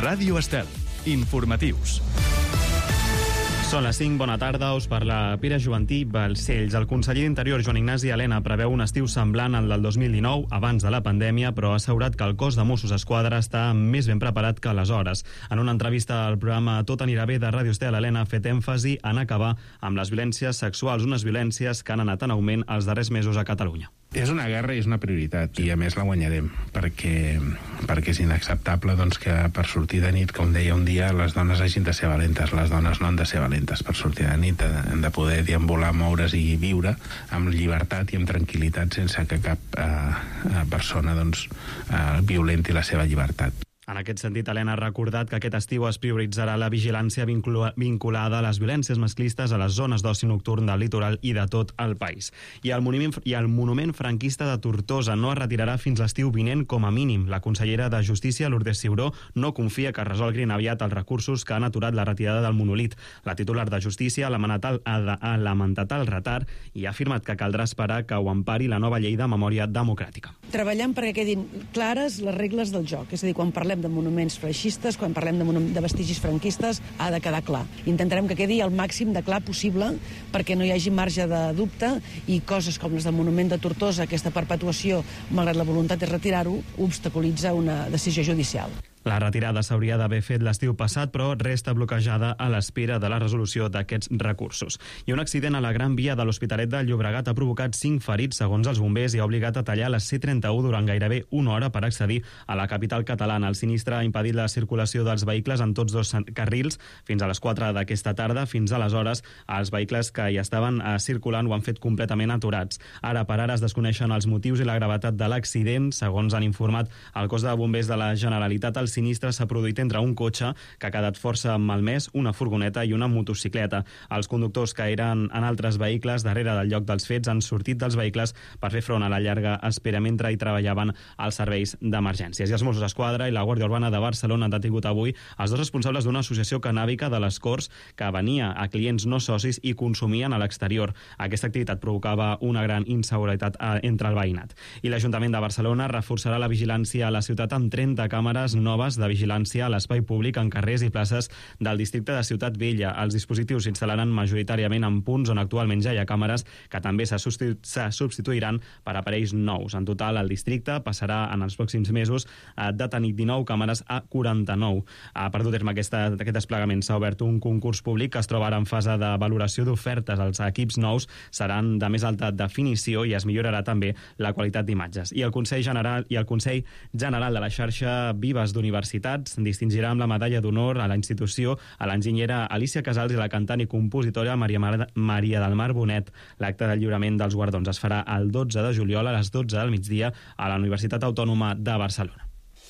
Ràdio Estel. Informatius. Són les 5, bona tarda, us parla Pere Joventí Balcells. El conseller d'Interior, Joan Ignasi Elena, preveu un estiu semblant al del 2019, abans de la pandèmia, però ha assegurat que el cos de Mossos d'Esquadra està més ben preparat que aleshores. En una entrevista al programa Tot anirà bé de Ràdio Estel, Elena ha fet èmfasi en acabar amb les violències sexuals, unes violències que han anat en augment els darrers mesos a Catalunya. És una guerra i és una prioritat, i a més la guanyarem, perquè és inacceptable que per sortir de nit, com deia un dia, les dones hagin de ser valentes. Les dones no han de ser valentes per sortir de nit, han de poder deambular, moure's i viure amb llibertat i amb tranquil·litat sense que cap persona violenti la seva llibertat. En aquest sentit, Elena ha recordat que aquest estiu es prioritzarà la vigilància vinculada a les violències masclistes a les zones d'oci nocturn del litoral i de tot el país. I el monument franquista de Tortosa no es retirarà fins l'estiu vinent com a mínim. La consellera de Justícia, Lourdes Ciuró, no confia que resolguin aviat els recursos que han aturat la retirada del monolit. La titular de Justícia ha lamentat el retard i ha afirmat que caldrà esperar que ho empari la nova llei de memòria democràtica. Treballant perquè quedin clares les regles del joc, és a dir, quan parlem de monuments feixistes, quan parlem de vestigis franquistes, ha de quedar clar. Intentarem que quedi el màxim de clar possible perquè no hi hagi marge de dubte i coses com les del monument de Tortosa, aquesta perpetuació, malgrat la voluntat de retirar-ho, obstaculitza una decisió judicial. La retirada s'hauria d'haver fet l'estiu passat, però resta bloquejada a l'espera de la resolució d'aquests recursos. I un accident a la Gran Via de l'Hospitalet de Llobregat ha provocat 5 ferits, segons els bombers, i ha obligat a tallar la C31 durant gairebé una hora per accedir a la capital catalana. El sinistre ha impedit la circulació dels vehicles en tots dos carrils fins a les 4 d'aquesta tarda. Fins aleshores, els vehicles que hi estaven circulant ho han fet completament aturats. Ara per ara es desconeixen els motius i la gravetat de l'accident. Segons han informat el cos de bombers de la Generalitat, el sinistre s'ha produït entre un cotxe que ha quedat força malmès, una furgoneta i una motocicleta. Els conductors que eren en altres vehicles darrere del lloc dels fets han sortit dels vehicles per fer front a la llarga espera mentre hi treballaven els serveis d'emergències. I els Mossos d'Esquadra i la Guàrdia Urbana de Barcelona han detingut avui els dos responsables d'una associació cannàbica de les Corts que venia a clients no socis i consumien a l'exterior. Aquesta activitat provocava una gran inseguretat entre el veïnat. I l'Ajuntament de Barcelona reforçarà la vigilància a la ciutat amb 30 càmeres noves de vigilància a l'espai públic en carrers i places del districte de Ciutat Vella. Els dispositius s'instal·laran majoritàriament en punts on actualment ja hi ha càmeres que també se substituiran per aparells nous. En total, el districte passarà en els pròxims mesos de tenir 19 càmeres a 49. Per dur terme aquest desplegament s'ha obert un concurs públic que es troba ara en fase de valoració d'ofertes. Els equips nous seran de més alta definició i es millorarà també la qualitat d'imatges. I el Consell General de la xarxa Vives d'Universitats distingirà amb la medalla d'honor a la institució a l'enginyera Alicia Casals i la cantant i compositora Maria del Mar Bonet. L'acte de lliurament dels guardons es farà el 12 de juliol a les 12 del migdia a la Universitat Autònoma de Barcelona.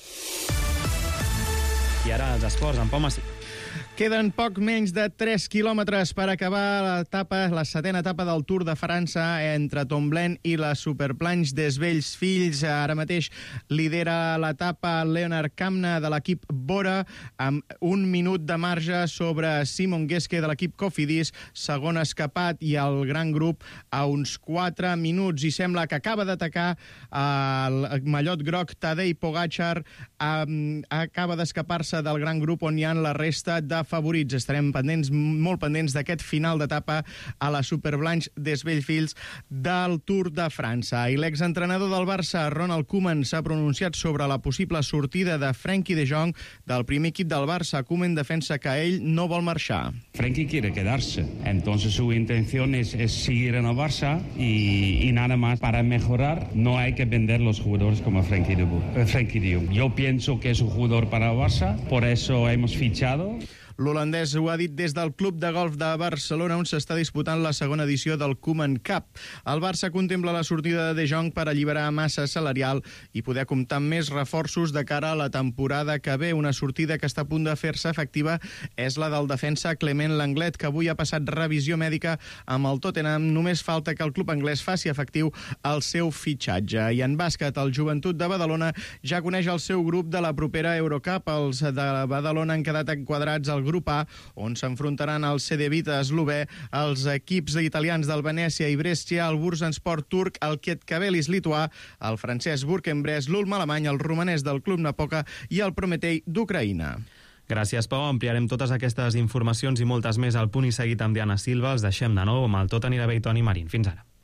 I ara els esports, en Pau Massí. Queden poc menys de 3 quilòmetres per acabar la setena etapa del Tour de França entre Tomblain i la Superplanche des Vells Fills. Ara mateix lidera l'etapa Leonard Kamna de l'equip Bora amb 1 minut de marge sobre Simon Geschke de l'equip Cofidis, segon escapat, i el gran grup a uns 4 minuts. I sembla que acaba d'atacar el mallot groc Tadej Pogačar, acaba d'escapar-se del gran grup on hi ha la resta de favorits. Estarem molt pendents d'aquest final d'etapa a la Superblanche des Vells Fills del Tour de França. I l'exentrenador del Barça, Ronald Koeman, s'ha pronunciat sobre la possible sortida de Frenkie de Jong del primer equip del Barça. Koeman defensa que ell no vol marxar. Frenkie quiere quedarse, entonces su intención es seguir en el Barça y nada más. Para mejorar no hay que vender los jugadores como Frenkie de Jong. Yo pienso que es un jugador para el Barça, por eso hemos fichado. L'holandès ho ha dit des del Club de Golf de Barcelona, on s'està disputant la segona edició del Koeman Cup. El Barça contempla la sortida de De Jong per alliberar massa salarial i poder comptar amb més reforços de cara a la temporada que ve. Una sortida que està a punt de fer-se efectiva és la del defensa Clement Lenglet, que avui ha passat revisió mèdica amb el Tottenham. Només falta que el club anglès faci efectiu el seu fitxatge. I en bàsquet, el Joventut de Badalona ja coneix el seu grup de la propera Eurocup. Els de Badalona han quedat enquadrats al grup A, on s'enfrontaran el CD Vita eslové, els equips italians del Venècia i Brescia, el Bursaspor turc, el Kietkabelis lituà, el francès Bourg-en-Bresse, l'Ulm alemany, el romanès del Club Napoca i el Prometei d'Ucraïna. Gràcies, Pau. Ampliarem totes aquestes informacions i moltes més al Punt i Seguit amb Diana Silva. Els deixem de nou amb el Tot anirà bé i Toni Marín. Fins ara.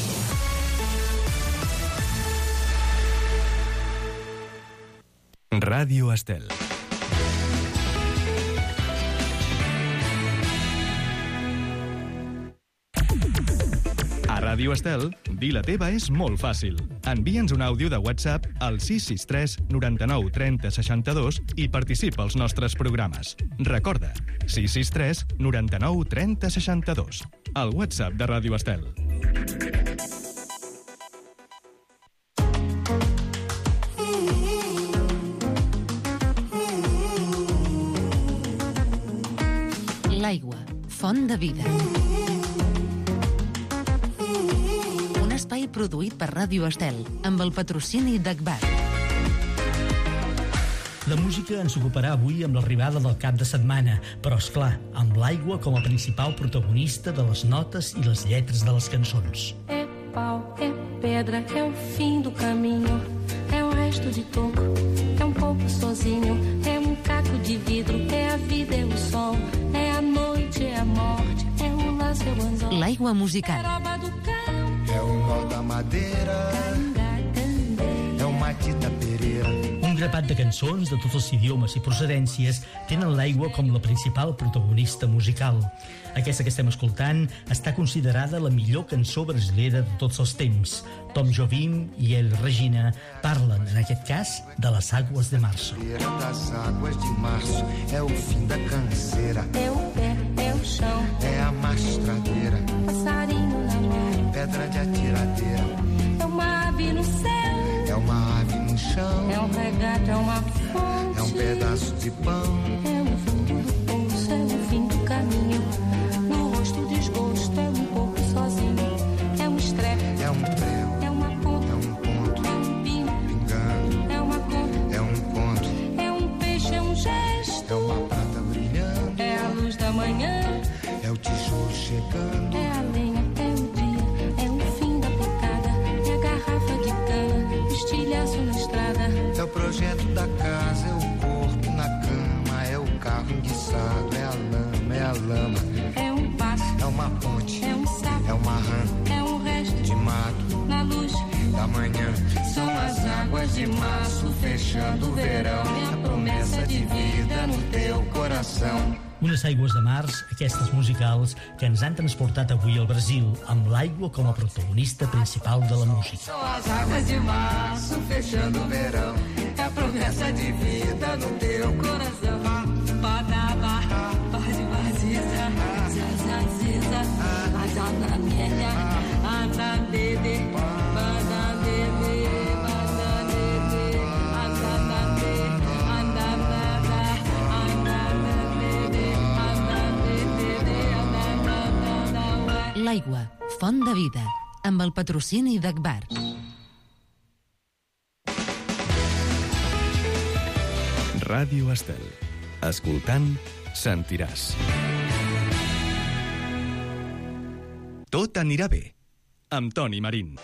Ràdio Estel. A Ràdio Estel, dir la teva és molt fàcil. Envia'ns un àudio de WhatsApp al 663 99 30 62 i participa als nostres programes. Recorda, 663 99 30 62. El WhatsApp de Ràdio Estel. L'aigua, font de vida. Un espai produït per Ràdio Estel, amb el patrocini d'Agbar. La música ens ocuparà avui amb l'arribada del cap de setmana, però, és clar, amb l'aigua com a principal protagonista de les notes i les lletres de les cançons. É pau, é pedra, é o fim do caminho, é o resto de toco, é pouco sozinho, é caco de vidro, é a vida, é o sol, é a noite, é a morte, é o laço, é o anzol. L'aigua musical. É o nó da madeira, é o Matita Pereira. Un grapat de cançons de tots els idiomes i procedències tenen l'aigua com la principal protagonista musical. Aquesta que estem escoltant està considerada la millor cançó brasilera de tots els temps. Tom Jobim i el Regina parlen, en aquest cas, de les aigües de março. Das águas de março, é o fim da canseira. É o pé, é o chão, é a mastradeira, passarinho na mão, pedra de atiradeira, é uma ave no céu, é uma ave no chão, é um regato, é uma fonte, é um pedaço de pão, é o fundo do poço, é o fim do caminho, no rosto desgosto, é pouco sozinho, é um estrepe, é um prego, é uma ponta, é um ponto, é um pingo, pingando, é uma conta, é um conto, é um peixe, é um gesto, é uma prata brilhando, é a luz da manhã, é o tijolo chegando, é a lenha, é o dia, é o fim da picada, é a garrafa de cana, o estilhaço na estrada, é o projeto da casa, é o corpo na cama, é o carro enguiçado, é a lama, é um passo, é uma ponte, é um sapo, é uma rã é um resto de mato, na luz da manhã. são as águas de março fechando o verão, é a promessa de vida no teu coração. Unes aigües de març, aquestes musicals, que ens han transportat avui al Brasil, amb l'aigua com a protagonista principal de la música. São as águas de março fechando o verão, é a promessa de vida no teu coração. Badaba, bade vaziza, zazaziza, azanamia, anandede, banandede, banandede, azanande, andandada, andandede, andandede, andandada. L'aigua, font de vida, amb el patrocini d'Agbar. Ràdio Estel. Escoltant, sentiràs. Tot anirà bé, amb Toni Marín.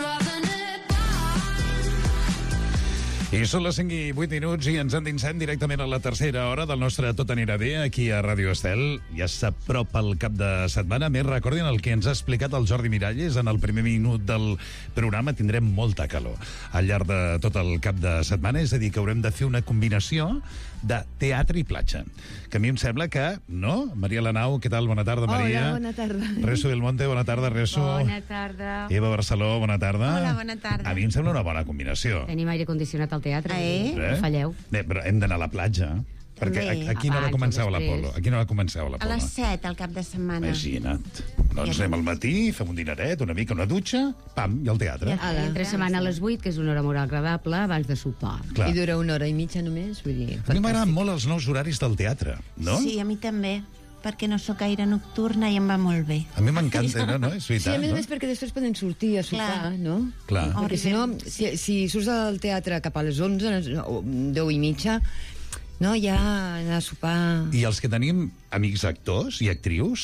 I són les 5 i 8 minuts i ens endinsem directament a la tercera hora del nostre Tot anirà bé aquí a Ràdio Estel. Ja s'apropa el cap de setmana. Més, recordin el que ens ha explicat el Jordi Miralles en el primer minut del programa. Tindrem molta calor al llarg de tot el cap de setmana. És a dir, que haurem de fer una combinació de teatre i platja. Que a mi em sembla que, no? Maria Lanau, què tal? Bona tarda, Maria. Hola, bona tarda. Reso del Monte, bona tarda, Reso. Bona tarda. Eva Barceló, bona tarda. Hola, bona tarda. A mi em sembla una bona combinació. Tenim aire condicionat al teatre. No falleu. Bé, però hem d'anar a la platja. Perquè a quina hora comenceu l'Apolo? A quina hora comenceu l'Apolo? A les 7, al cap de setmana. Imagina't. Doncs anem al matí, fem un dineret, una mica, una dutxa, pam, i al teatre. Entre setmana a les 8, que és una hora molt agradable, abans de sopar. Clar. I dura una hora i mitja només, vull dir... A mi m'agraden molt els nous horaris del teatre, no? Sí, a mi també, perquè no sóc gaire nocturna i em va molt bé. A mi m'encanta, no? És veritat, sí, a més perquè després poden sortir a sopar, no? Clar. Perquè si no, si surts del teatre cap a les 11 o 10 i mitja, no, ja anar a sopar... I els que tenim amics actors i actrius,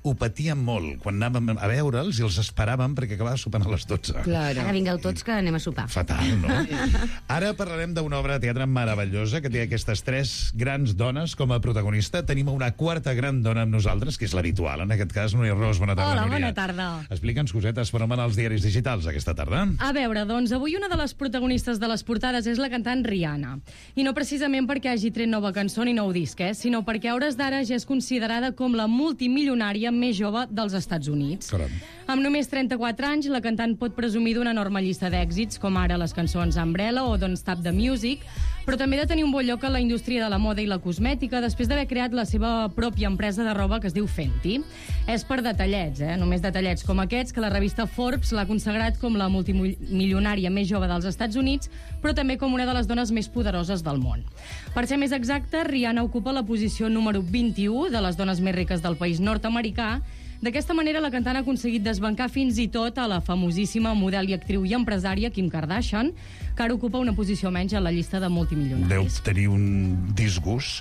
ho patíem molt quan anàvem a veure'ls i els esperàvem perquè acabava sopant a les 12. Claro. Ara vingueu tots que anem a sopar. Fatal, no? Ara parlarem d'una obra de teatre meravellosa que té aquestes 3 grans dones com a protagonista. Tenim una quarta gran dona amb nosaltres, que és l'habitual, en aquest cas, Núria Ros. Bona tarda, Hola, Núria. bona tarda. Explica'ns cosetes per on van els diaris digitals aquesta tarda. A veure, doncs, avui una de les protagonistes de les portades és la cantant Rihanna. I no precisament perquè hagi tret nova cançó ni nou disc, sinó perquè a hores d'ara ja és considerada com la multimilionària més jove dels Estats Units. Caram. Amb només 34 anys, la cantant pot presumir d'una enorme llista d'èxits, com ara les cançons Umbrella o Don't Stop the Music, però també de tenir un bon lloc a la indústria de la moda i la cosmètica després d'haver creat la seva pròpia empresa de roba que es diu Fenty. És per detallets, només detallets com aquests, que la revista Forbes l'ha consagrat com la multimilionària més jove dels Estats Units, però també com una de les dones més poderoses del món. Per ser més exacta, Rihanna ocupa la posició número 21 de les dones més riques del país nord-americà. D'aquesta manera, la cantant ha aconseguit desbancar fins i tot a la famosíssima model i actriu i empresària Kim Kardashian, que ara ocupa una posició menys a la llista de multimilionaris. Deu tenir un disgust.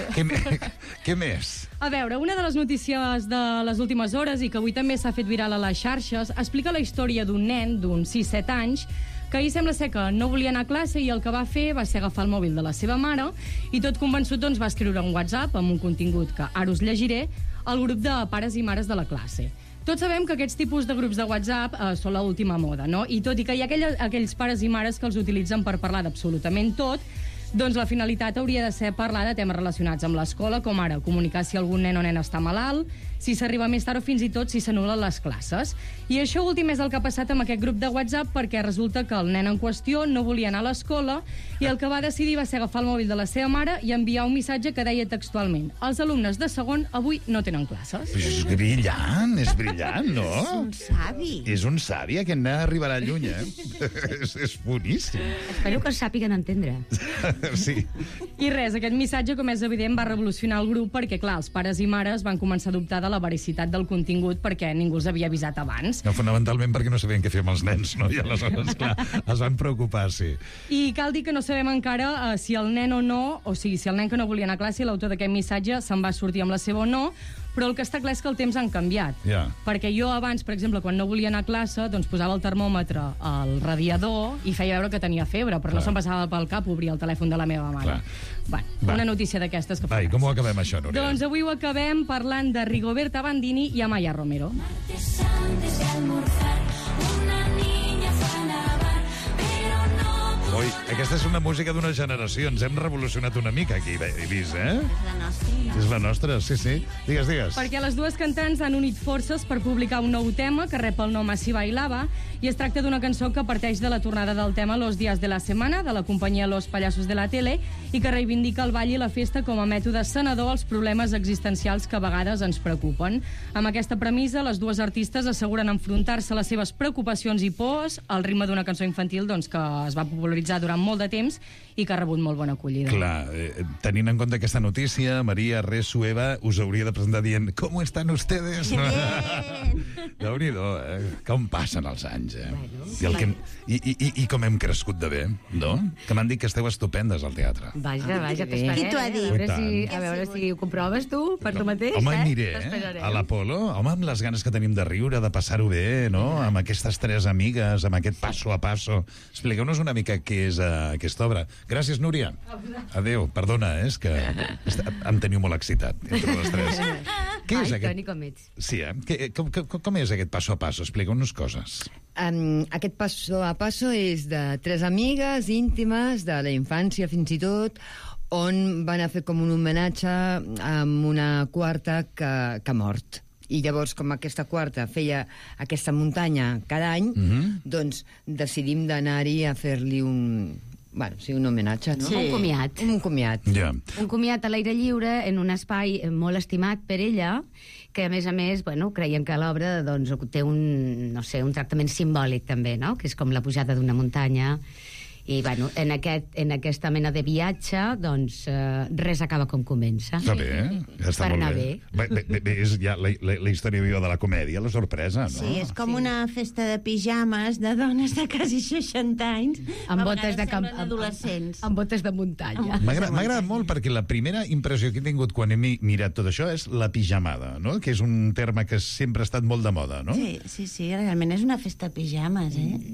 Què més? A veure, una de les notícies de les últimes hores i que avui també s'ha fet viral a les xarxes explica la història d'un nen d'uns 6-7 anys que ahir sembla ser que no volia anar a classe i el que va fer va ser agafar el mòbil de la seva mare i tot convençut doncs, va escriure un WhatsApp amb un contingut que ara us llegiré al grup de pares i mares de la classe. Tots sabem que aquests tipus de grups de WhatsApp són l'última moda, no? I tot i que hi ha aquells pares i mares que els utilitzen per parlar d'absolutament tot, doncs la finalitat hauria de ser parlar de temes relacionats amb l'escola, com ara comunicar si algun nen o nena està malalt, si s'arriba més tard o fins i tot si s'anul·len les classes. I això últim és el que ha passat amb aquest grup de WhatsApp perquè resulta que el nen en qüestió no volia anar a l'escola i el que va decidir va ser agafar el mòbil de la seva mare i enviar un missatge que deia textualment: els alumnes de segon avui no tenen classes. És brillant, no? És un savi. És un savi, aquest nen arribarà lluny, és boníssim. Espero que sàpiguen entendre. Sí. I res, aquest missatge, com és evident, va revolucionar el grup perquè, clar, els pares i mares van començar a dubtar de la vericitat del contingut perquè ningú els havia avisat abans. No, fonamentalment perquè no sabien què fer amb els nens, no? I aleshores, clar, es van preocupar, sí. I cal dir que no sabem encara si el nen o no, o sigui, si el nen que no volia anar a classe, l'autor d'aquest missatge se'n va sortir amb la seva o no, però el que està clar és que el temps han canviat. Ja. Perquè jo abans, per exemple, quan no volia anar a classe, doncs posava el termòmetre al radiador i feia veure que tenia febre, però no se'm passava pel cap obrir el telèfon de la meva mare. Una notícia d'aquestes que fa gràcia. Com ho acabem, això, Núria? Doncs avui ho acabem parlant de Rigoberta Bandini i Amaya Romero. Ui, aquesta és una música d'una generació. Ens hem revolucionat una mica aquí, he vist, És la nostra, sí. Digues. Perquè les dues cantants han unit forces per publicar un nou tema que rep el nom Así Bailaba i es tracta d'una cançó que parteix de la tornada del tema Los días de la semana de la companyia Los Payasos de la Tele i que reivindica el ball i la festa com a mètode sanador als problemes existencials que a vegades ens preocupen. Amb aquesta premissa, les dues artistes asseguren enfrontar-se a les seves preocupacions i pors al ritme d'una cançó infantil doncs, que es va popularitzar durant molt de temps i que ha rebut molt bona acollida. Clar, tenint en compte aquesta notícia, Maria Resueva us hauria de presentar dient ¿Cómo están ustedes? Déu-n'hi-do, com passen els anys, I com hem crescut de bé, no? Que m'han dit que esteu estupendes al teatre. Vaja, t'esperem. Qui t'ho ha dit? A veure si ho comproves tu, per tu mateix. Home, aniré, a l'Apolo. Home, amb les ganes que tenim de riure, de passar-ho bé, no? Amb aquestes 3 amigues, amb aquest passo a passo. Expliqueu-nos una mica què és aquesta obra. Gràcies, Núria. Adéu, perdona, és que em teniu molt excitat, entre les 3. Què és aquest? Toni, com ets? Sí, com és aquest passo a passo? Expliqueu-nos coses. Aquest passo a passo és de 3 amigues íntimes de la infància fins i tot, on van a fer com un homenatge amb una quarta que ha mort. I llavors, com aquesta quarta feia aquesta muntanya cada any, doncs decidim d'anar-hi a fer-li un homenatge, no? Sí. Un comiat. Yeah. Un comiat a l'aire lliure en un espai molt estimat per ella, que a més, creiem que l'obra doncs, té un tractament simbòlic també, no? Que és com la pujada d'una muntanya I, bueno, en aquesta mena de viatge, doncs, res acaba com comença. Està bé, està per molt anar bé. Bé, és ja la història viva de la comèdia, la sorpresa, no? Sí, és com una festa de pijames de dones de quasi 60 anys. Amb botes de adolescents. Amb botes de muntanya. M'ha agradat molt perquè la primera impressió que he tingut quan he mirat tot això és la pijamada, no? Que és un terme que sempre ha estat molt de moda, no? Sí, realment és una festa de pijames,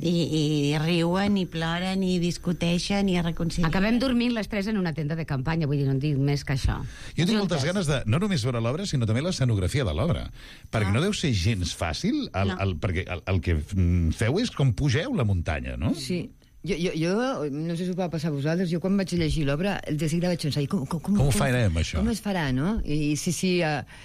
I riuen, i ploren, i discuteixen, i es reconcilien. Acabem dormint les tres en una tenda de campanya, vull dir, no en dic més que això. Jo tinc moltes ganes de no només veure l'obra, sinó també l'escenografia de l'obra. Perquè no deu ser gens fàcil, perquè el que feu és com pugeu la muntanya, no? Sí. Jo no sé si ho va passar a vosaltres, jo quan vaig llegir l'obra, de seguida vaig pensar, com ho farem, això? Com es farà, no? I sí,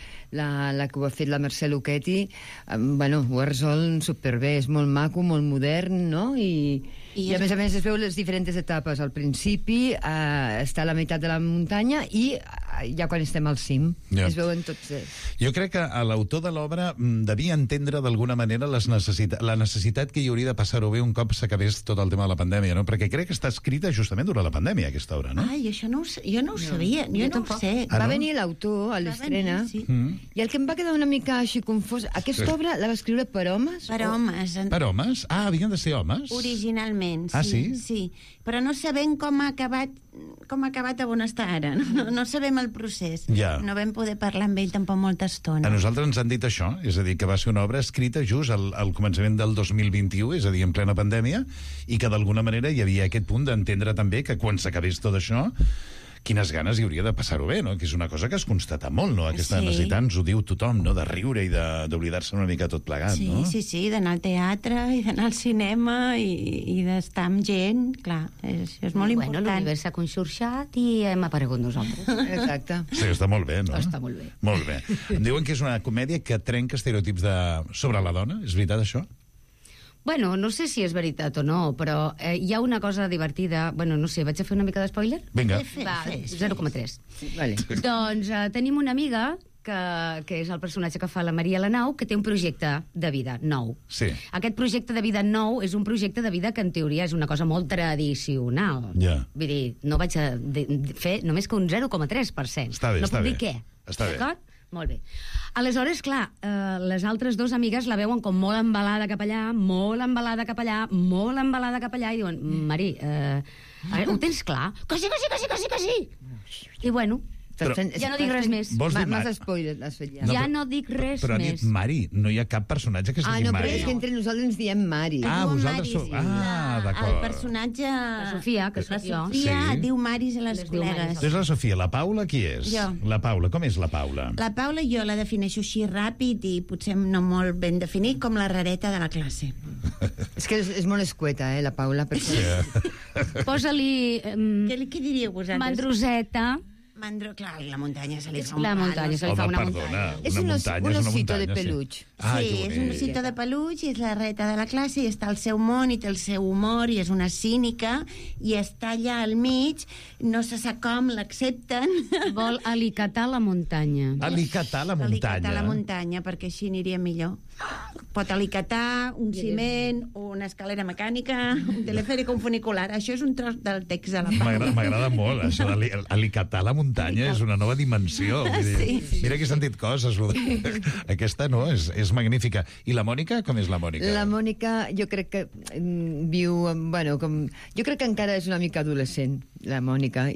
la que ho ha fet la Mercè Luchetti, bueno, ho ha resolt superbé, és molt maco, molt modern, no? I a més es veu les diferents etapes. Al principi està a la meitat de la muntanya i ja quan estem al cim. Es veuen tots ells. Jo crec que l'autor de l'obra devia entendre d'alguna manera la necessitat que hi hauria de passar-ho bé un cop s'acabés tot el tema de la pandèmia, no? Perquè crec que està escrita justament durant la pandèmia, aquesta obra, no? Ai, això jo no ho sabia, jo no ho sé. Va venir l'autor a l'estrena i el que em va quedar una mica així confós, aquesta obra la va escriure per homes? Per homes. Per homes? Ah, havien de ser homes? Originalment. Ah, sí? Sí, però no sabem com ha acabat on està ara. No sabem el procés. Ja. No vam poder parlar amb ell tampoc molta estona. A nosaltres ens han dit això, és a dir, que va ser una obra escrita just al començament del 2021, és a dir, en plena pandèmia, i que d'alguna manera hi havia aquest punt d'entendre també que quan s'acabés tot això, quines ganes hi hauria de passar-ho bé, no? Que és una cosa que es constata molt, no? Aquesta necessitat, ens ho diu tothom, no? De riure i d'oblidar-se una mica tot plegat, no? Sí, d'anar al teatre i d'anar al cinema i d'estar amb gent, clar, això és molt important. Bueno, l'univers s'ha conxorxat i hem aparegut nosaltres. Exacte. Sí, està molt bé, no? Està molt bé. Molt bé. Em diuen que és una comèdia que trenca estereotips sobre la dona, és veritat això? Bueno, no sé si és veritat o no, però hi ha una cosa divertida... Bueno, no sé, vaig a fer una mica d'espoiler? Vinga. 0,3. Vale. Doncs tenim una amiga que és el personatge que fa la Maria Lanau, que té un projecte de vida nou. Sí. Aquest projecte de vida nou és un projecte de vida que en teoria és una cosa molt tradicional. Ja. Vull dir, no vaig a fer només que un 0,3%. Està bé, no està puc bé. dir què. Està bé. D'acord? Molt bé. Aleshores, clar, les altres dues amigues la veuen com molt embalada cap allà, molt embalada cap allà, molt embalada cap allà, i diuen, Mari, ho tens clar? Que sí! I bueno, ja no dic res més. Massa spoiler has fet ja. Ja no dic res però més. Però Mari, no hi ha cap personatge que es digui no, Mari. però és que entre nosaltres ens diem Mari. Vosaltres sou... d'acord. El personatge... La Sofia, que soc jo. La Sofia diu Maris a les col·legues. És la Sofia. La Paula, qui és? Jo. La Paula, com és la Paula? La Paula jo la defineixo així ràpid i potser no molt ben definit, com la rareta de la classe. És que és molt escueta, la Paula. Posa-li... Què diríeu vosaltres? Mandroseta. Clar, la muntanya se li fa La muntanya se li fa una muntanya. És un osito de peluig. Sí, és un osito de peluig i és la reta de la classe i està al seu món i té el seu humor i és una cínica i està allà al mig, no se sap com, l'accepten. Vol alicatar la muntanya. Alicatar la muntanya? Alicatar la muntanya, perquè així aniria millor. Pot alicatar un ciment, una escalera mecànica, un telefèric, un funicular. Això és un tros del text de la Paula. M'agrada molt, això d'alicatar la muntanya és una nova dimensió. Mira que he sentit coses. Aquesta no, és magnífica. I la Mònica, com és la Mònica? La Mònica, jo crec que viu... Bueno, jo crec que encara és una mica adolescent, la Mònica,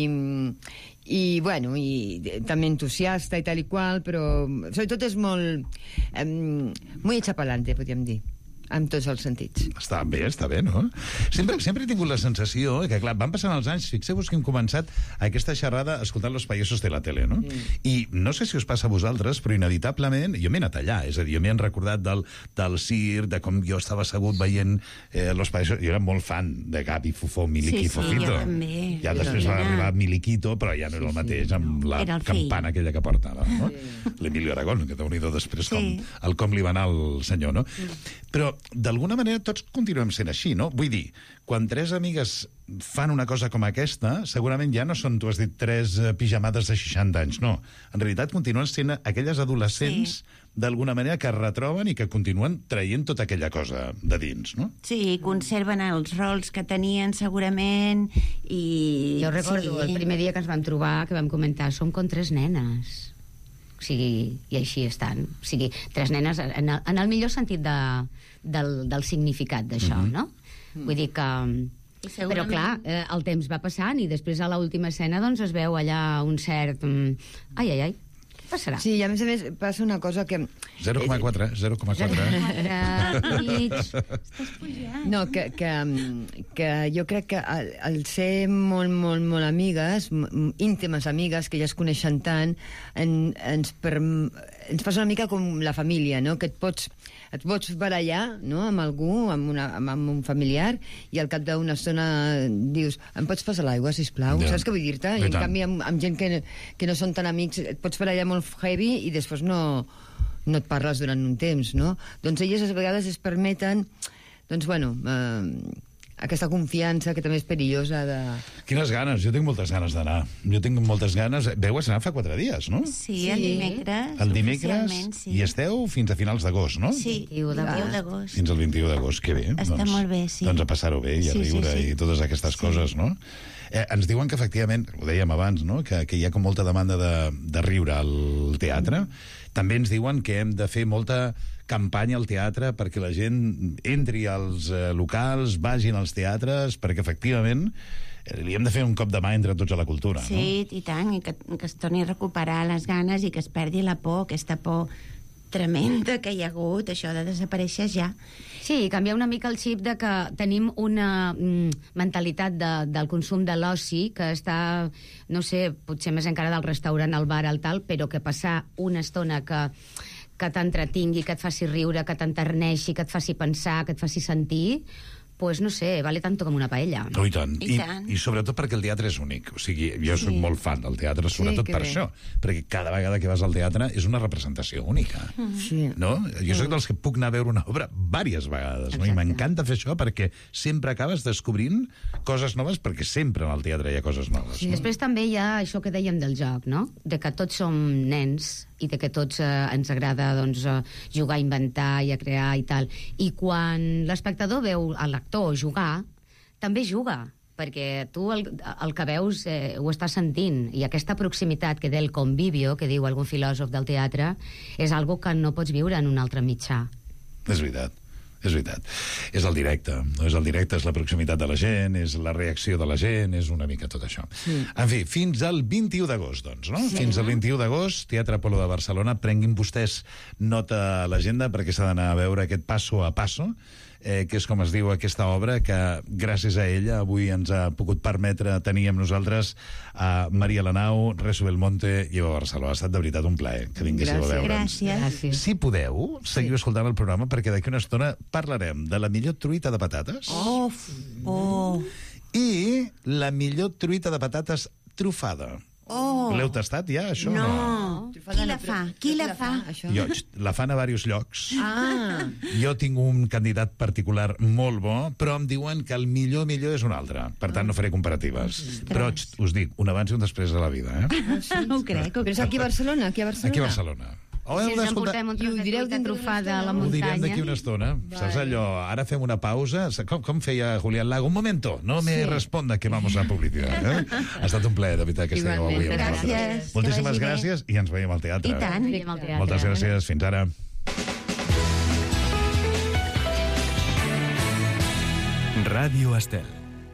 i també entusiasta i tal i qual, però sobretot és molt muy hecha pa'lante, podríem dir, en tots els sentits. Està bé, no? Sempre he tingut la sensació que, clar, van passant els anys, fixeu-vos que hem començat aquesta xerrada escoltant Los Payasos de la tele, no? I no sé si us passa a vosaltres, però inevitablement, jo m'he anat allà, és a dir, jo m'he recordat del circ, de com jo estava assegut veient Los Payasos, jo era molt fan de Gabi Fufó, Miliki i Fofito. Jo també. Ja després va arribar Miliquito, però ja no era el mateix, amb la campana aquella que portava, no? L'Emilio Aragón, que déu-n'hi-do després com li va anar el senyor, no? Però d'alguna manera tots continuem sent així, no? Vull dir, quan 3 amigues fan una cosa com aquesta, segurament ja no són, tu has dit, 3 pijamades de 60 anys, no. En realitat continuen sent aquelles adolescents, d'alguna manera, que es retroben i que continuen traient tota aquella cosa de dins, no? Sí, conserven els rols que tenien, segurament, i... Jo recordo el primer dia que ens vam trobar, que vam comentar, som com 3 nenes. O sigui, i així estan. O sigui, 3 nenes en el millor sentit del significat d'això, no? Vull dir que... Però, clar, el temps va passant i després a l'última escena doncs es veu allà un cert... Ai, què passarà? Sí, i a més passa una cosa que... 0,4. No, que jo crec que al ser molt amigues, íntimes amigues, que ja es coneixen tant, ens passa una mica com la família, no? Que et pots barallar, no?, amb algú, amb un familiar, i al cap d'una estona dius, em pots passar l'aigua, sisplau? Saps què vull dir-te? I en canvi, amb gent que no són tan amics, et pots barallar molt heavy i després no et parles durant un temps, no? Doncs elles a vegades es permeten, doncs, bueno, aquesta confiança que també és perillosa de... Quines ganes, jo tinc moltes ganes d'anar. Jo tinc moltes ganes... Veu estrenar fa 4 dies, no? Sí, el dimecres. El dimecres, sí. I esteu fins a finals d'agost, no? Sí, 21 d'agost. Fins al 21 d'agost, que bé. Està molt bé, sí. Doncs a passar-ho bé i a riure i totes aquestes coses, no? Ens diuen que, efectivament, ho dèiem abans, no?, que hi ha com molta demanda de riure al teatre. També ens diuen que hem de fer molta campanya al teatre perquè la gent entri als locals, vagin als teatres, perquè, efectivament, li hem de fer un cop de mà entre tots a la cultura, no? Sí, i tant, i que es torni a recuperar les ganes i que es perdi la por, aquesta por tremenda que hi ha hagut, això de desaparèixer ja. Sí, canviar una mica el xip de que tenim una mentalitat del consum de l'oci que està, no sé, potser més encara del restaurant, al bar, al tal, però que passar una estona que t'entretingui, que et faci riure, que t'enterneixi, que et faci pensar, que et faci sentir, pues no sé, vale tanto com una paella. Oh, i tant. I sobretot perquè el teatre és únic. O sigui, jo soc molt fan del teatre, sobretot per això. Perquè cada vegada que vas al teatre és una representació única. Sí. No? Jo soc dels que puc anar a veure una obra diverses vegades, no? I m'encanta fer això perquè sempre acabes descobrint coses noves, perquè sempre en el teatre hi ha coses noves. Sí. Després també hi ha això que dèiem del joc, no? De que tots som nens i de que tots ens agrada doncs, jugar, a inventar i a crear i tal. I quan l'espectador veu l'actor jugar, també juga, perquè tu el que veus ho estàs sentint, i aquesta proximitat que del convivio, que diu algun filòsof del teatre, és algo que no pots viure en un altre mitjà. És veritat. És veritat. És el directe, no? És el directe, és la proximitat de la gent, és la reacció de la gent, és una mica tot això. Sí. En fi, fins al 21 d'agost, doncs, no? Sí. Fins al 21 d'agost, Teatre Apolo de Barcelona. Prenguin vostès nota a l'agenda perquè s'ha d'anar a veure aquest Passo a Passo, que és com es diu aquesta obra, que gràcies a ella avui ens ha pogut permetre tenir amb nosaltres a Maria Lanau, Rezo Belmonte i Eva Barceló. Ha estat de veritat un plaer que vinguéssiu a veure'ns. Gràcies. Si podeu, seguiu escoltant el programa perquè d'aquí una estona parlarem de la millor truita de patates i la millor truita de patates trufada. L'heu tastat ja, això? No. Qui la fa? Qui la fa? Jo, la fan a diversos llocs. Jo tinc un candidat particular molt bo, però em diuen que el millor és un altre. Per tant, no faré comparatives. Però us dic, un abans i un després de la vida, No ho crec. Però és aquí a Barcelona? Aquí a Barcelona? Si ens emportem un tros de truita trufada a la muntanya... Ho direm d'aquí una estona. Saps allò? Ara fem una pausa. Com feia Julián Lago? Un momento, no me responda que vamos a publicitat. Ha estat un plaer, de veritat, que estigueu avui amb nosaltres. Moltíssimes gràcies i ens veiem al teatre. I tant. Moltes gràcies. Fins ara. Ràdio Estel.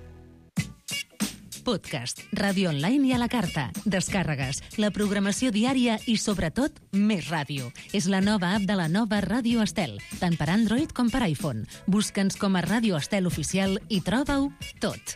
Podcast, ràdio online i a la carta, descàrregues, la programació diària i, sobretot, més ràdio. És la nova app de la nova Ràdio Estel, tant per Android com per iPhone. Busca'ns com a Ràdio Estel Oficial i troba-ho tot.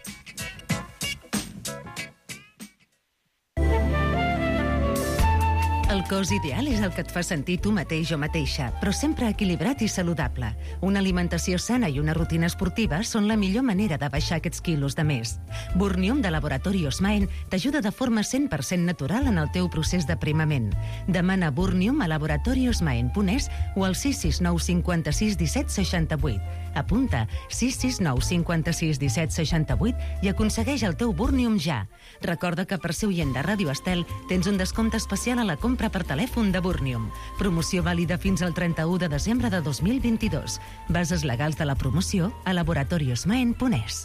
El cos ideal és el que et fa sentir tu mateix o mateixa, però sempre equilibrat i saludable. Una alimentació sana i una rutina esportiva són la millor manera de baixar aquests quilos de més. Burnium de Laboratori Osmaen t'ajuda de forma 100% natural en el teu procés d'aprimament. Demana Burnium a laboratoriosmaen.es o al 669 56 17 68. Apunta 669 56 17 68 i aconsegueix el teu Burnium ja. Recorda que per ser oient de Ràdio Estel tens un descompte especial a la compra per telèfon de Burnium. Promoció vàlida fins al 31 de desembre de 2022. Bases legals de la promoció a laboratoriosmaen.es.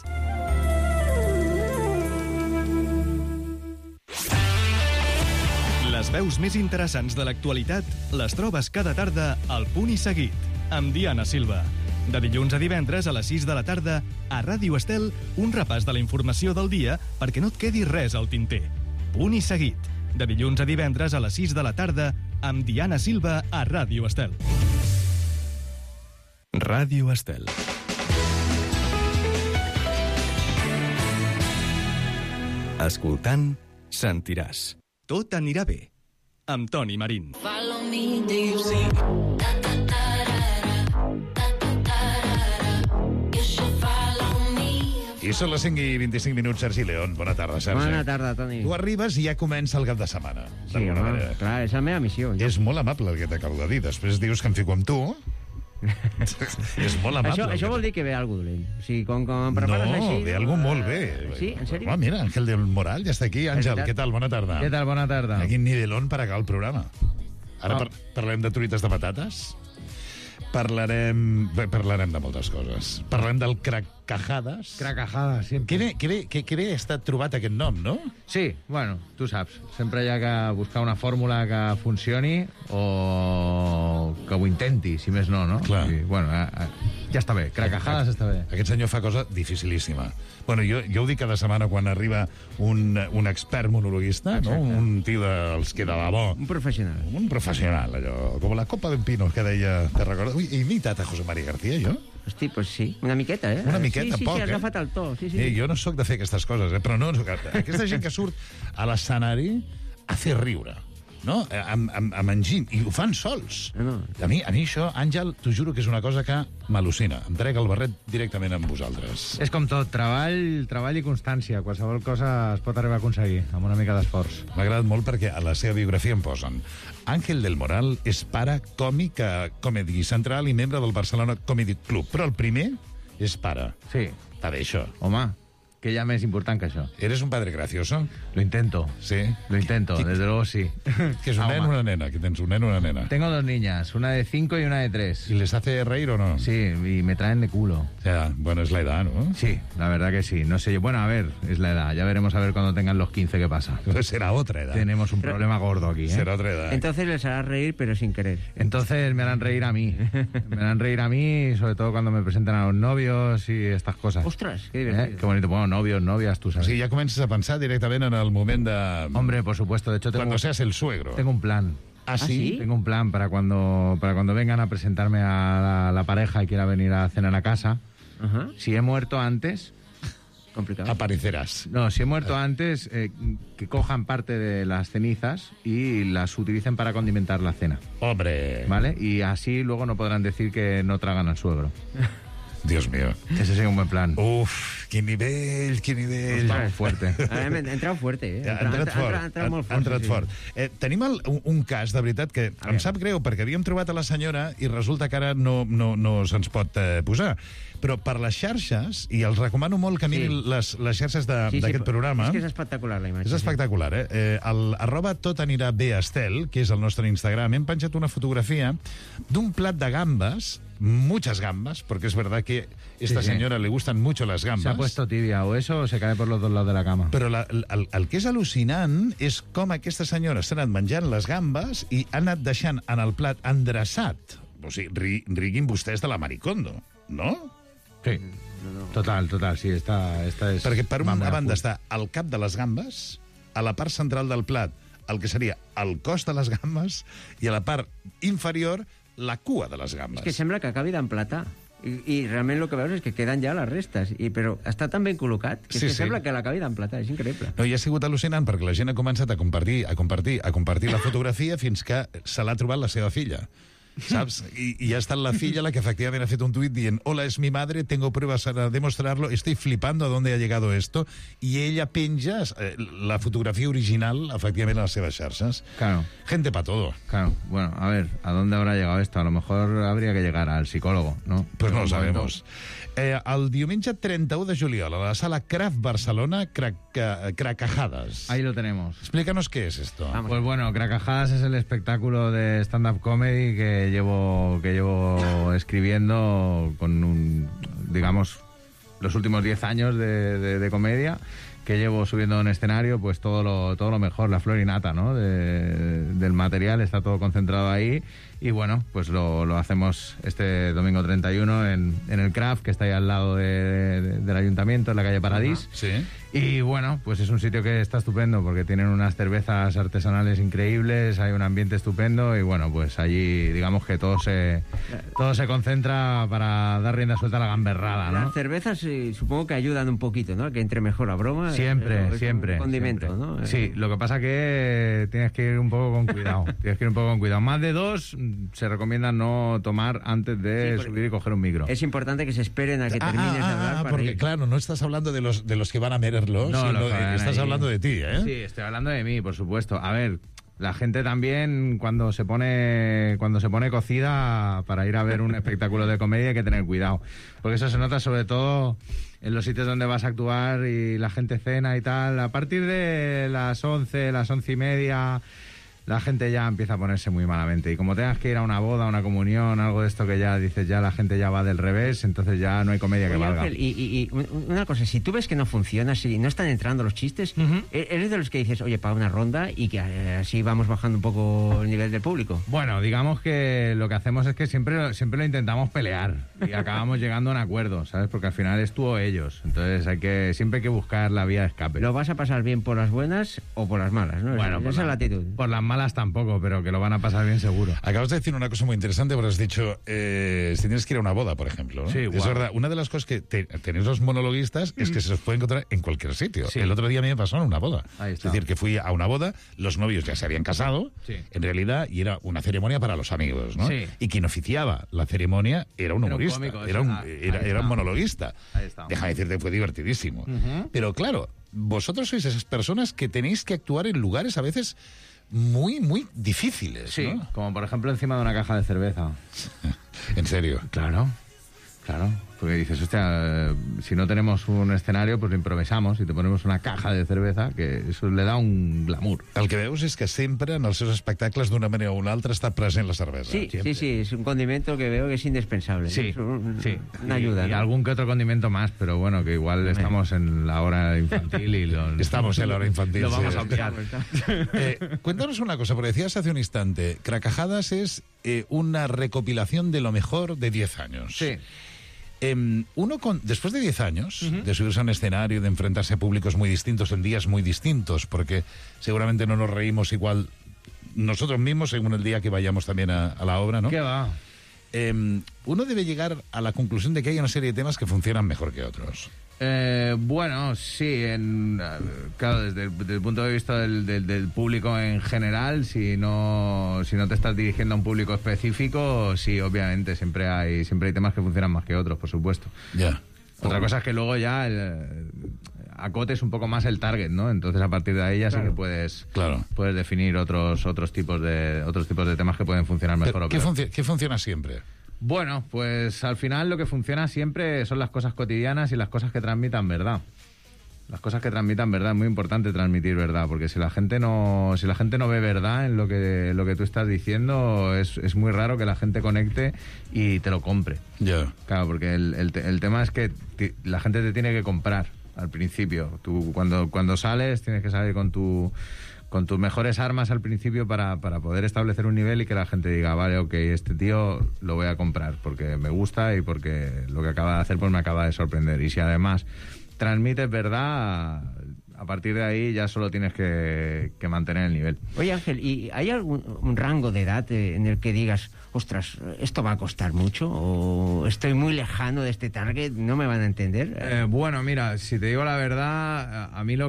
Les veus més interessants de l'actualitat les trobes cada tarda al Punt i Seguit, amb Diana Silva. De dilluns a divendres a les 6 de la tarda, a Ràdio Estel, un repàs de la informació del dia perquè no et quedi res al tinter. Punt i Seguit. De dilluns a divendres a les 6 de la tarda, amb Diana Silva a Ràdio Estel. Ràdio Estel. Escoltant, sentiràs. Tot anirà bé. Amb Toni Marín. Follow me, do you see? I són les 5 i 25 minuts, Sergi León. Bona tarda, Sergi. Bona tarda, Toni. Tu arribes i ja comença el cap de setmana. Sí, home, clar, és la meva missió. És molt amable el que t'acabo de dir. Després dius que em fico amb tu. És molt amable. Això vol dir que ve algú dolent. O sigui, com em prepares així... No, ve algú molt bé. Sí, en sèrio? Mira, Ángel del Moral ja està aquí. Àngel, què tal? Bona tarda. Què tal? Bona tarda. A quin nivelón per acabar el programa. Ara parlem de truites de patates. Parlarem de moltes coses. Parlarem del Cracajades. Cracajades, sempre. Que bé ha estat trobat aquest nom, no? Sí, bueno, tu saps. Sempre hi ha que buscar una fórmula que funcioni o que ho intenti, si més no, no? Clar. I, bueno, ja està bé. Cracajades està bé. Aquest senyor fa cosa dificilíssima. Bueno, jo ho dic cada setmana quan arriba un expert monologuista, no? Un tio dels que de debò... Un professional. Un professional, allò, com la copa d'en Pino, que deia... Te recordes? Ui, he imitat a José María García, jo? Hosti, pues sí, una miqueta, eh? Una miqueta, sí, poc, has agafat el to. Sí. Jo no sóc de fer aquestes coses, però no... Aquesta gent que surt a l'escenari a fer riure, no? Amb enginy, i ho fan sols. No. A mi això, Àngel, t'ho juro que és una cosa que m'al·lucina. Em trec el barret directament amb vosaltres. És com tot, treball i constància. Qualsevol cosa es pot arribar a aconseguir, amb una mica d'esforç. M'ha agradat molt perquè a la seva biografia em posen Ángel del Moral és pare, còmic, comedy central i membre del Barcelona Comedy Club. Però el primer és pare. Sí. Està bé, això. Home, que ya me es important que això. ¿Eres un padre gracioso? Lo intento. Sí. Lo intento, desde luego sí. ¿Que es un neno o una nena? ¿Que tienes un neno o una nena? Tengo 2 niñas, una de 5 y una de 3. ¿Y les hace reír o no? Sí, y me traen de culo. Ya, bueno, es la edad, ¿no? Sí, la verdad que sí. No sé, bueno, a ver, es la edad. Ya veremos a ver cuando tengan los 15 qué pasa. Será otra edad. Tenemos un problema gordo aquí, ¿eh? Será otra edad. Entonces les harás reír, pero sin querer. Entonces me harán reír a mí. Me harán reír a mí, sobre todo cuando me presentan a los novios y estas cosas. Ostras, qué divertido. Qué bonito. Bueno, novios, novias, tú sabes. Sí, ya comienzas a pensar directamente en el momento de... Hombre, por supuesto. De hecho, cuando seas el suegro. Tengo un plan. ¿Ah, sí? Tengo un plan para cuando vengan a presentarme a la pareja y quiera venir a cenar a casa. Si he muerto antes... Complicado. Aparecerás. No, si he muerto antes, que cojan parte de las cenizas y las utilicen para condimentar la cena. ¡Hombre! ¿Vale? Y así luego no podrán decir que no tragan al suegro. Dios mío. Ese sería un buen plan. Uf, quin nivell. Està fuerte. Hem entrat fuerte, eh? Ha entrat molt fort. Ha entrat fort. Tenim un cas, de veritat, que em sap greu, perquè havíem trobat a la senyora i resulta que ara no se'ns pot posar. Però per les xarxes, i els recomano molt que mirin les xarxes d'aquest programa... És que és espectacular, la imatge. És espectacular, eh? El @totanirabestel, que és el nostre Instagram, hem penjat una fotografia d'un plat de gambes, muchas gambas, porque es verdad que esta señora le gustan mucho las gambas. Se ha puesto tibia, o eso, o se cae por los dos lados de la cama. Però el que és al·lucinant és com aquesta senyora s'ha anat menjant les gambes i ha anat deixant en el plat endreçat. O sigui, riguin vostès de la Maricondo, no? Sí, total, sí, esta és... Perquè per una banda està el cap de les gambes, a la part central del plat, el que seria el cos de les gambes, i a la part inferior, la cua de les gambes. És que sembla que acabi d'emplatar. I realment el que veus és que queden ja les restes, però està tan ben col·locat que, sembla que l'acabi d'emplatar, és increïble. No, i ha sigut al·lucinant perquè la gent ha començat a compartir la fotografia fins que se l'ha trobat la seva filla. ¿Sabes? Y ha estado la filla la que efectivamente ha hecho un tuit diciendo: hola, es mi madre, tengo pruebas para demostrarlo, estoy flipando a dónde ha llegado esto, y ella penja la fotografía original efectivamente a las seves xarxes. Claro. Gente para todo. Claro, bueno, a ver, ¿a dónde habrá llegado esto? A lo mejor habría que llegar al psicólogo, ¿no? Pues no lo sabemos. El diumenge 31 de juliol a la sala Craft Barcelona, Cracajadas. Ahí lo tenemos. Explícanos qué es esto. Pues bueno, Cracajadas es el espectáculo de stand-up comedy que llevo escribiendo con digamos, los últimos 10 años de comedia, que llevo subiendo en escenario pues todo lo mejor, la flor y nata, ¿no? del material, está todo concentrado ahí. Y bueno, pues lo hacemos este domingo 31 en el Craft, que está ahí al lado del ayuntamiento, en la calle Paradís. Sí. Y bueno, pues es un sitio que está estupendo porque tienen unas cervezas artesanales increíbles, hay un ambiente estupendo y bueno, pues allí digamos que todo se concentra para dar rienda suelta a la gamberrada, ¿no? Las cervezas supongo que ayudan un poquito, ¿no? Que entre mejor la broma. Siempre. Un condimento, siempre. ¿no? Sí, lo que pasa que tienes que ir un poco con cuidado. Más de 2 se recomienda no tomar antes de subir y coger un micro. Es importante que se esperen a que termines de hablar. Porque claro, no estás hablando de los que van a mererlos, no, sino estás hablando de ti, ¿eh? Sí, estoy hablando de mí, por supuesto. A ver, la gente también cuando se pone cocida para ir a ver un espectáculo de comedia hay que tener cuidado, porque eso se nota sobre todo en los sitios donde vas a actuar y la gente cena y tal. A partir de las 11, las 11:30, la gente ya empieza a ponerse muy malamente. Y como tengas que ir a una boda, a una comunión, algo de esto que ya dices, ya la gente ya va del revés, entonces ya no hay comedia que valga. Ángel, y una cosa, si tú ves que no funciona, si no están entrando los chistes, ¿eres de los que dices, oye, paga una ronda y que así vamos bajando un poco el nivel del público? Bueno, digamos que lo que hacemos es que siempre lo intentamos pelear y acabamos llegando a un acuerdo, ¿sabes? Porque al final es tú o ellos. Entonces siempre hay que buscar la vía de escape. ¿Lo vas a pasar bien por las buenas o por las malas, no? Bueno, esa es la actitud. Por las malas tampoco, pero que lo van a pasar bien seguro. Acabas de decir una cosa muy interesante, porque has dicho, si tienes que ir a una boda, por ejemplo, ¿no? Sí, es verdad, una de las cosas que tenéis los monologuistas es que se los puede encontrar en cualquier sitio. Sí. El otro día a mí me pasó en una boda. Ahí está. Es decir, que fui a una boda, los novios ya se habían casado, en realidad, y era una ceremonia para los amigos, ¿no? Sí. Y quien oficiaba la ceremonia era un humorista, cómico, era un monologuista. Ahí está. Déjame decirte, fue divertidísimo. Pero claro, vosotros sois esas personas que tenéis que actuar en lugares a veces muy, muy difíciles, Sí, ¿no? como por ejemplo encima de una caja de cerveza. ¿En serio? Claro. Porque dices, hostia, si no tenemos un escenario, pues lo improvisamos y te ponemos una caja de cerveza, que eso le da un glamour. El que veus és que sempre en els seus espectacles, d'una manera o una altra, està present la cervesa. Sí, es un condimento que veo que es indispensable. Sí, es una Y ayuda, ¿no? algún que otro condimento más, pero bueno, que igual estamos en la hora infantil y Estamos en la hora infantil. Lo vamos sí. a obviar. Cuéntanos una cosa, porque decías hace un instante, Cracajadas es una recopilación de lo mejor de 10 años. Sí. Después de 10 años de subirse a un escenario, de enfrentarse a públicos muy distintos, en días muy distintos, porque seguramente no nos reímos igual nosotros mismos según el día que vayamos también a la obra, ¿no? ¿Qué va? Uno debe llegar a la conclusión de que hay una serie de temas que funcionan mejor que otros. Bueno, sí, claro, desde el punto de vista del público en general, si no te estás dirigiendo a un público específico, sí, obviamente, siempre hay temas que funcionan más que otros, por supuesto. Ya. Otra cosa es que luego ya acotes un poco más el target, ¿no? Entonces a partir de ahí ya sí que puedes definir otros tipos de temas que pueden funcionar mejor o peor. ¿Qué funciona siempre? Bueno, pues al final lo que funciona siempre son las cosas cotidianas y las cosas que transmitan verdad. Las cosas que transmitan verdad, es muy importante transmitir verdad, porque si la gente no ve verdad en lo que tú estás diciendo, es muy raro que la gente conecte y te lo compre. Ya. Claro, porque el tema es que la gente te tiene que comprar al principio. Tú cuando sales tienes que salir con tus mejores armas al principio para poder establecer un nivel y que la gente diga, vale, ok, este tío lo voy a comprar porque me gusta y porque lo que acaba de hacer pues me acaba de sorprender. Y si además transmites verdad, A partir de ahí ya solo tienes que mantener el nivel. Oye, Ángel, ¿y hay un rango de edad en el que digas, ostras, esto va a costar mucho o estoy muy lejano de este target, no me van a entender? Bueno, mira, si te digo la verdad, a mí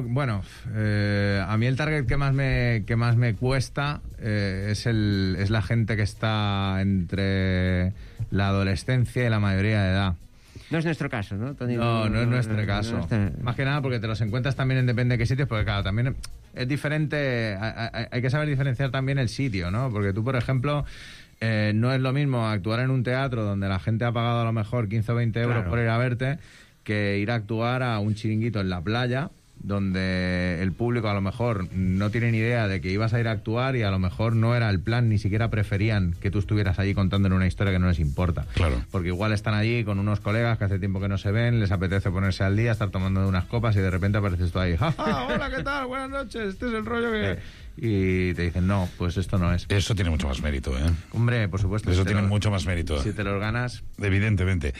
el target que más me cuesta es la gente que está entre la adolescencia y la mayoría de edad. No es nuestro caso, ¿no, Tony? No es nuestro caso. Más que nada porque te los encuentras también en depende de qué sitios, porque claro, también es diferente, hay que saber diferenciar también el sitio, ¿no? Porque tú, por ejemplo, no es lo mismo actuar en un teatro donde la gente ha pagado a lo mejor 15 o 20 euros por ir a verte, que ir a actuar a un chiringuito en la playa, donde el público a lo mejor no tiene ni idea de que ibas a ir a actuar y a lo mejor no era el plan, ni siquiera preferían que tú estuvieras allí contándoles una historia que no les importa. Claro. Porque igual están allí con unos colegas que hace tiempo que no se ven, les apetece ponerse al día, estar tomando unas copas y de repente apareces tú ahí. ¡Ja, ja! Hola, ¿qué tal? Buenas noches, este es el rollo que... Y te dicen, no, pues esto no es. Eso tiene mucho más mérito, ¿eh? Hombre, por supuesto. Eso tiene mucho más mérito. Si te los ganas... Evidentemente.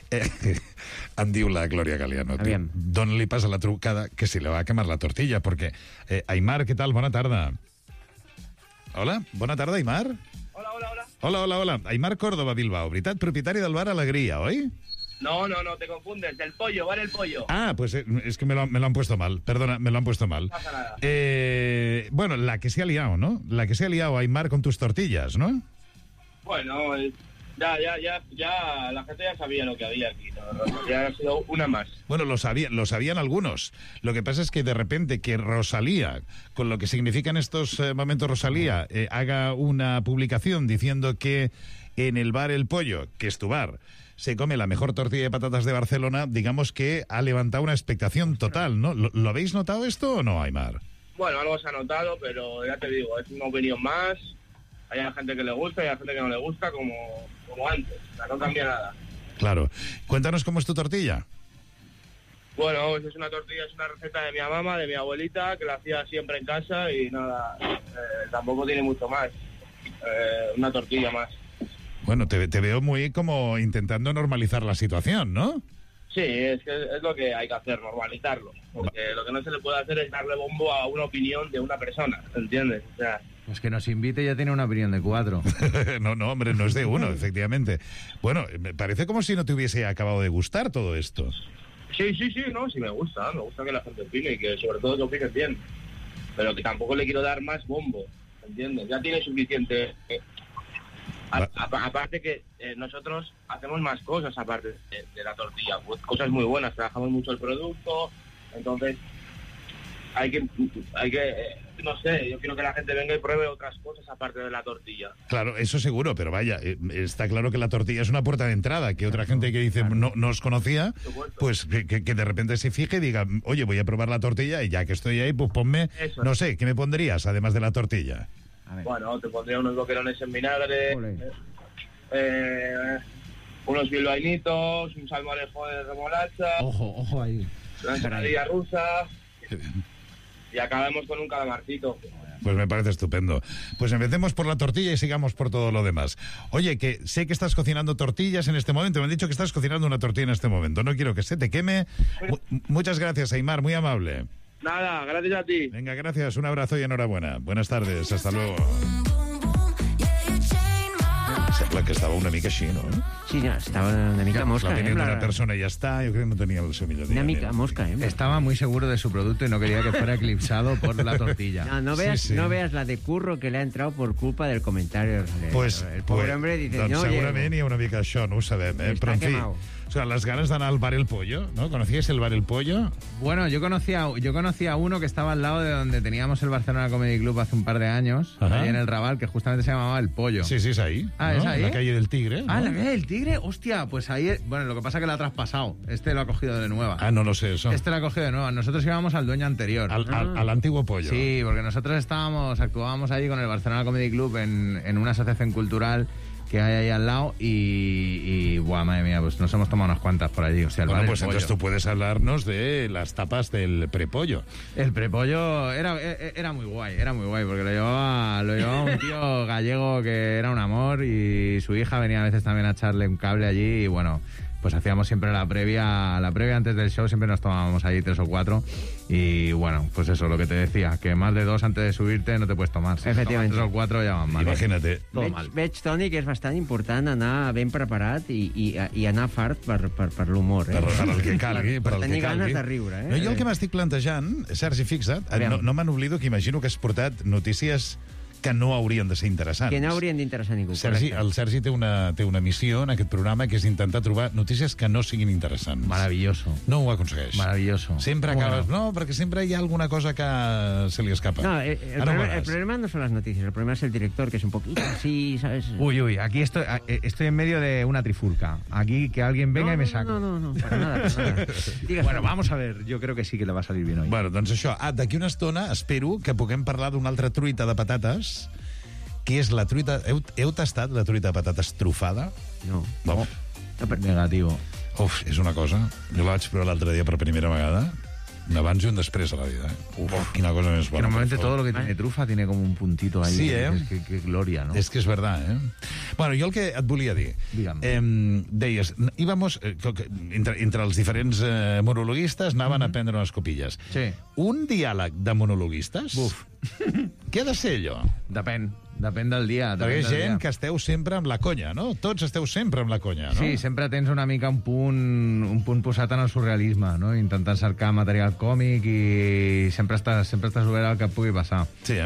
Em diu la Glòria Galiano. Dóna-li pas a la trucada que se le va a quemar la tortilla, perquè... Aimar, què tal? Bona tarda. Hola, bona tarda, Aimar. Hola. Aimar Córdoba, Bilbao, veritat? Propietari del bar Alegría, ¿oi? No, te confundes. Del pollo, bar El Pollo. Ah, pues es que me lo han puesto mal. Perdona, me lo han puesto mal. No pasa nada. Bueno, la que se ha liado, ¿no? La que se ha liado, Aimar, con tus tortillas, ¿no? Bueno, ya la gente ya sabía lo que había aquí, ¿no? Ya ha sido una más. Bueno, lo sabían algunos. Lo que pasa es que de repente que Rosalía, con lo que significa en estos momentos Rosalía, haga una publicación diciendo que en el bar El Pollo, que es tu bar, se come la mejor tortilla de patatas de Barcelona, digamos que ha levantado una expectación total, ¿no? ¿Lo habéis notado esto o no, Aimar? Bueno, algo se ha notado, pero ya te digo, es una opinión más. Hay gente que le gusta y hay gente que no le gusta, como antes. O sea, no cambia nada. Claro. Cuéntanos cómo es tu tortilla. Bueno, pues es una tortilla, es una receta de mi mamá, de mi abuelita, que la hacía siempre en casa y nada, tampoco tiene mucho más. Una tortilla más. Bueno, te veo muy como intentando normalizar la situación, ¿no? Sí, es lo que hay que hacer, normalizarlo. Porque lo que no se le puede hacer es darle bombo a una opinión de una persona, ¿entiendes? O sea... Pues que nos invite ya tiene una opinión de 4. No, hombre, no es de 1, efectivamente. Bueno, me parece como si no te hubiese acabado de gustar todo esto. Sí, no, sí me gusta que la gente opine y que sobre todo que opine bien. Pero que tampoco le quiero dar más bombo, ¿entiendes? Ya tiene suficiente... Aparte que nosotros hacemos más cosas aparte de la tortilla, cosas muy buenas, trabajamos mucho el producto, entonces hay que no sé, yo quiero que la gente venga y pruebe otras cosas aparte de la tortilla. Claro, eso seguro, pero vaya, está claro que la tortilla es una puerta de entrada, que otra gente que dice no os conocía, pues que de repente se fije y diga, oye, voy a probar la tortilla y ya que estoy ahí, pues ponme, no sé, ¿qué me pondrías además de la tortilla? Bueno, te pondría unos boquerones en vinagre, unos bilbainitos, un salmorejo de remolacha. Ojo ahí. Una ensaladilla rusa. Y acabemos con un calamarcito. Pues me parece estupendo. Pues empecemos por la tortilla y sigamos por todo lo demás. Oye, que sé que estás cocinando tortillas en este momento. Me han dicho que estás cocinando una tortilla en este momento. No quiero que se te queme. Muchas gracias, Aimar. Muy amable. Nada, gracias a ti. Venga, gracias. Un abrazo y enhorabuena. Buenas tardes. Hasta luego. Sembla que estava una mica així, no? Sí, estava una mica mosca. La opinión de una persona y ya está. Yo creo que no tenía el seu millor dia. Una mica mosca, Estaba muy seguro de su producto y no quería que fuera eclipsado por la tortilla. No veas la de curro que le ha entrado por culpa del comentario. Pues, el pobre hombre dice, doncs no, segurament hi ha una mica això, no ho sabem, però en fi... O sea, las ganas de anar al bar El Pollo, ¿no? ¿Conocíais el bar El Pollo? Bueno, yo conocía uno que estaba al lado de donde teníamos el Barcelona Comedy Club hace un par de años, ahí en el Raval, que justamente se llamaba El Pollo. Sí, es ahí. Ah, ¿no? ¿es ahí? La calle del Tigre, ¿no? Ah, la calle del Tigre, hostia, pues ahí... Bueno, lo que pasa es que la ha traspasado. Este lo ha cogido de nueva. Ah, no lo sé eso. Este lo ha cogido de nueva. Nosotros íbamos al dueño anterior. Al antiguo Pollo. Sí, porque nosotros actuábamos allí con el Barcelona Comedy Club en una asociación cultural que hay ahí al lado y buah, madre mía, pues nos hemos tomado unas cuantas por allí. O sea, bueno, pues entonces tú puedes hablarnos de las tapas del prepollo. El prepollo era muy guay, porque lo llevaba un tío gallego que era un amor y su hija venía a veces también a echarle un cable allí y bueno, pues hacíamos siempre la previa antes del show, siempre nos tomábamos ahí 3 o 4 y bueno, pues eso, lo que te decía, que más de 2 antes de subirte no te puedes tomar. Si Efectivamente. 3 o 4 ya van mal. Imagínate. Veig, Toni, que és bastant important anar ben preparat i anar fart per l'humor. Per el que calgui. Per el que tenir ganes calgui. de riure. No, jo el que m'estic plantejant, Sergi, fixa't, no me n'oblido que imagino que has portat notícies que no haurien de ser interessants. Que no haurien d'interessar ningú. Sergi, el Sergi té una missió en aquest programa, que és intentar trobar notícies que no siguin interessants. Maravilloso. No ho aconsegueix. Maravilloso. Sempre acabes... No, perquè sempre hi ha alguna cosa que se li escapa. No, el problema no son las noticias, el problema es el director, que es un poquito así, ¿sabes? Uy, aquí estoy en medio de una trifulca. Aquí que alguien venga y me saque. No, para nada. Bueno, vamos a ver, yo creo que sí que le va a salir bien hoy. Bueno, doncs això. D'aquí una estona espero que puguem parlar d'una altra truita de patates, que és la truita... Heu tastat la truita de patates trufada? No. Negativo. Uf, és una cosa. Jo la vaig provar l'altre dia per primera vegada. Un abans i un després a la vida. Quina cosa més bona. Que normalmente todo lo que tiene trufa tiene como un puntito ahí. Sí, Que gloria, ¿no? És que és verdad, Bueno, jo el que et volia dir... deies, íbamos... entre els diferents monologuistes anaven a prendre unes copilles. Sí. Un diàleg de monologuistes? Buf. Què ha de ser allò? Depèn del dia. Perquè hi ha gent que esteu sempre amb la conya, no? Tots esteu sempre amb la conya, no? Sí, sempre tens una mica un punt posat en el surrealisme, no? Intentant cercar material còmic i sempre estàs obert al que pugui passar. Sí,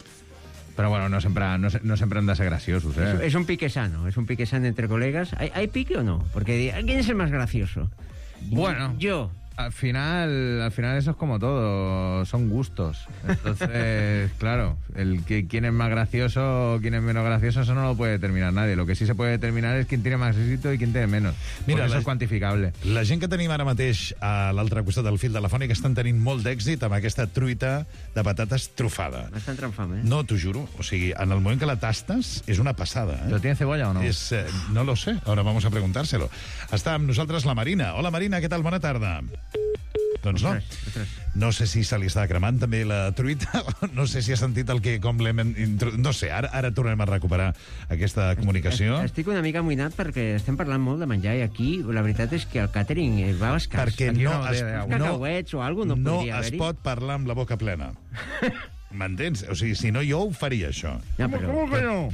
Pero bueno, no siempre han de ser graciosos, Es un pique sano, entre colegas. ¿Hay pique o no? Porque ¿quién es el más gracioso? Bueno, yo. Al final eso es como todo, son gustos. Entonces, claro, quién es más gracioso o quién es menos gracioso, eso no lo puede determinar nadie. Lo que sí se puede determinar es quién tiene más éxito y quién tiene menos. Mira, eso es cuantificable. La gent que tenim ara mateix a l'altre costat del fil telefònic estan tenint molt d'èxit amb aquesta truita de patates trufada. M'estan trant fam, No, t'ho juro. O sigui, en el moment que la tastes, és una passada. ¿Pero tiene cebolla o no? No lo sé. Ahora vamos a preguntárselo. Està amb nosaltres la Marina. Hola, Marina, què tal? Bona tarda. Doncs no. No sé si se li està cremant també la truita, no sé si ha sentit com l'hem... No sé, ara tornem a recuperar aquesta comunicació. Estic una mica amoïnat perquè estem parlant molt de menjar i aquí la veritat és que el càtering va escàs. Perquè cacauets o alguna cosa no podria haver-hi. No es pot parlar amb la boca plena. M'entens? O sigui, si no, jo ho faria, això. Ja, però...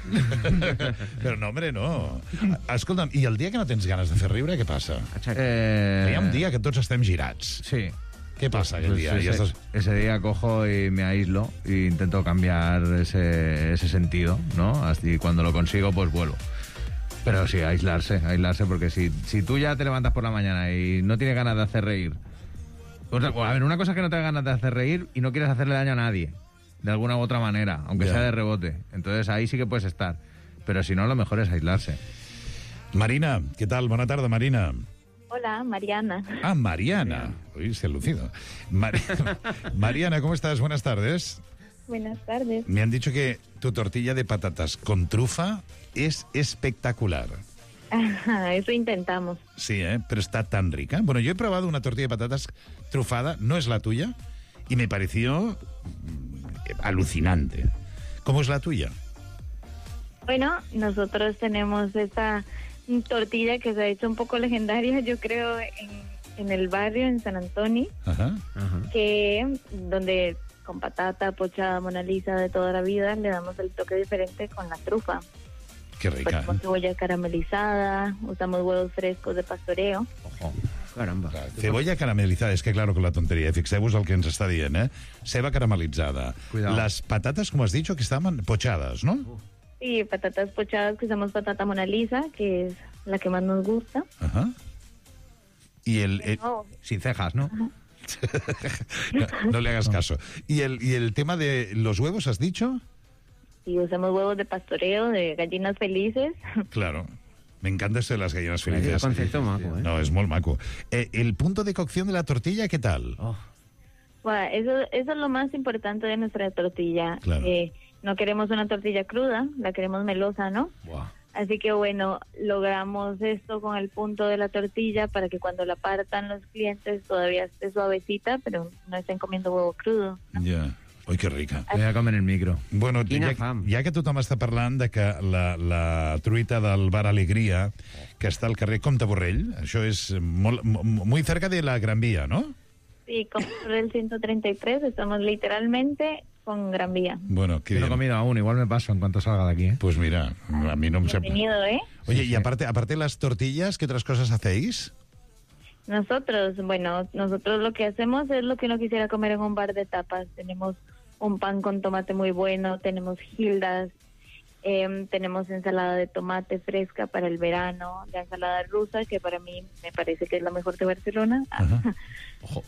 Però no, hombre, no. Escolta'm, i el dia que no tens ganes de fer riure, què passa? Hi ha un dia que tots estem girats. Sí. ¿Qué pasa aquel día? Ese día cojo y me aíslo e intento cambiar ese sentido, ¿no? Así cuando lo consigo, pues vuelvo. Pero sí, aislarse, porque si tú ya te levantas por la mañana y no tienes ganas de hacer reír... Pues, a ver, una cosa es que no tengas ganas de hacer reír y no quieres hacerle daño a nadie, de alguna u otra manera, aunque sea de rebote. Entonces ahí sí que puedes estar. Pero si no, lo mejor es aislarse. Marina, ¿qué tal? Buena tarde, Marina. Hola, Mariana. Ah, Mariana. Uy, se ha lucido. Mariana, ¿cómo estás? Buenas tardes. Buenas tardes. Me han dicho que tu tortilla de patatas con trufa es espectacular. Eso intentamos. Sí, pero está tan rica. Bueno, yo he probado una tortilla de patatas trufada, no es la tuya, y me pareció alucinante. ¿Cómo es la tuya? Bueno, nosotros tenemos esta tortilla que se ha hecho un poco legendaria, yo creo, en el barrio, en San Antonio, que donde con patata, pochada, Mona Lisa de toda la vida, le damos el toque diferente con la trufa. Qué rica. Pues con cebolla caramelizada, usamos huevos frescos de pastoreo. Ojo. Caramba. Cebolla caramelizada, és que claro, con la tonteria. Fixeu-vos el que ens està dient, Ceba caramelitzada. Cuidado. Las patatas, como has dicho, que estaban pochadas, ¿no? Sí, patatas pochadas, que usamos patata Mona Lisa, que es la que más nos gusta. Ajá. Y sin cejas, ¿no? No le hagas caso. ¿Y el tema de los huevos, has dicho? Y usamos huevos de pastoreo, de gallinas felices. Claro. Me encanta esto de las gallinas felices. El concepto maco, No, es muy maco. El punto de cocción de la tortilla, ¿qué tal? Bueno, eso es lo más importante de nuestra tortilla. Claro. No queremos una tortilla cruda, la queremos melosa, ¿no? Wow. Así que bueno, logramos esto con el punto de la tortilla para que cuando la partan los clientes todavía esté suavecita, pero no estén comiendo huevo crudo. Ya. Ui, que rica. Voy a comer el micro. Bueno, ja que tothom està parlant de que la truita del Bar Alegria, que està al carrer Comte Borrell, això és muy cerca de la Gran Vía, ¿no? Sí, como por el 133, estamos literalmente con Gran Vía. Bueno, qué bien. No he comido aún, igual me paso en cuanto salga de aquí. Pues mira, a mí no me... Bienvenido, ¿eh? Oye, y aparte de las tortillas, ¿qué otras cosas hacéis? Nosotros lo que hacemos es lo que uno quisiera comer en un bar de tapas. Tenemos un pan con tomate muy bueno, tenemos gildas, tenemos ensalada de tomate fresca para el verano, la ensalada rusa, que para mí me parece que es la mejor de Barcelona. Ojo.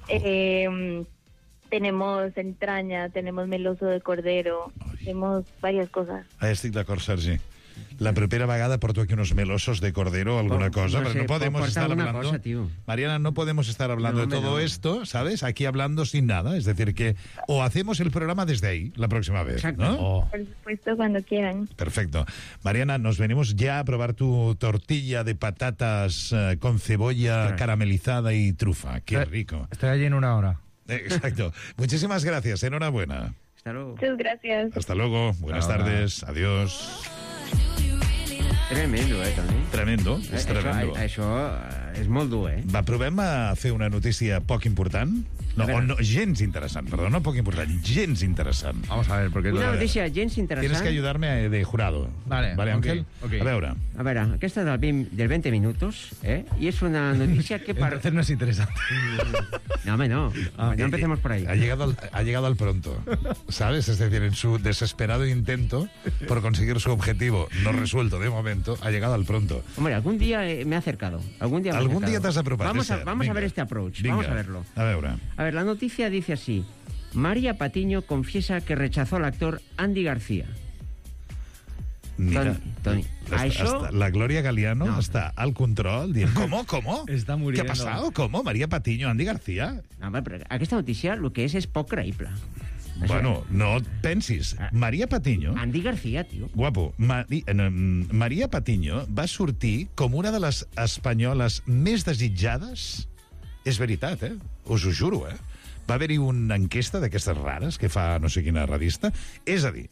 Tenemos entraña, tenemos meloso de cordero, tenemos varias cosas. Estic d'acord, Sergi. La propera vegada porto aquí unos melosos de cordero o alguna cosa, no sé, pero no podemos estar hablando... Cosa, tío. Mariana, no podemos estar hablando de todo esto, ¿sabes? Aquí hablando sin nada. Es decir, que o hacemos el programa desde ahí la próxima vez, Exacto. ¿no? Por supuesto, cuando quieran. Perfecto. Mariana, nos venimos ya a probar tu tortilla de patatas con cebolla caramelizada y trufa. ¡Qué rico! Estoy allí en una hora. Exacto. Muchísimas gracias. Enhorabuena. Hasta luego. Muchas gracias. Hasta luego. Buenas tardes. Adiós. Tremendo, Toni? Tremendo, és tremendo. Això és molt dur, Va, provem a fer una notícia poc important? No, gens interessant, perdó, no poc important, gens interessant. Vamos a ver, porque... Una notícia gens interessant... Tienes que ayudarme de jurado. Vale, Ángel? Okay. A veure. A veure, aquesta del 20 minutos, y es una noticia que... Entonces no es interesante. No, hombre, no. No empecemos por ahí. Ha llegado al pronto, ¿sabes? Es decir, en su desesperado intento por conseguir su objetivo, no resuelto de momento, ha llegado al pronto. Hombre, algún día me he acercado. Algún día te has apropado. Vamos a ver este approach. Venga, vamos a verlo. A veure. A ver, la noticia dice así. María Patiño confiesa que rechazó al actor Andy García. Mira, Toni, hasta la Gloria Galiano está al control dient, ¿cómo? Está muriendo. ¿Qué ha pasado? ¿Cómo? María Patiño, Andy García. No, però aquesta notícia el que és poc creïble. Bueno, no pensis. María Patiño... Andy García, tio. Guapo. María Patiño va sortir com una de les espanyoles més desitjades. És veritat, Us ho juro, Va haver-hi una enquesta d'aquestes rares que fa no sé quina revista. És a dir,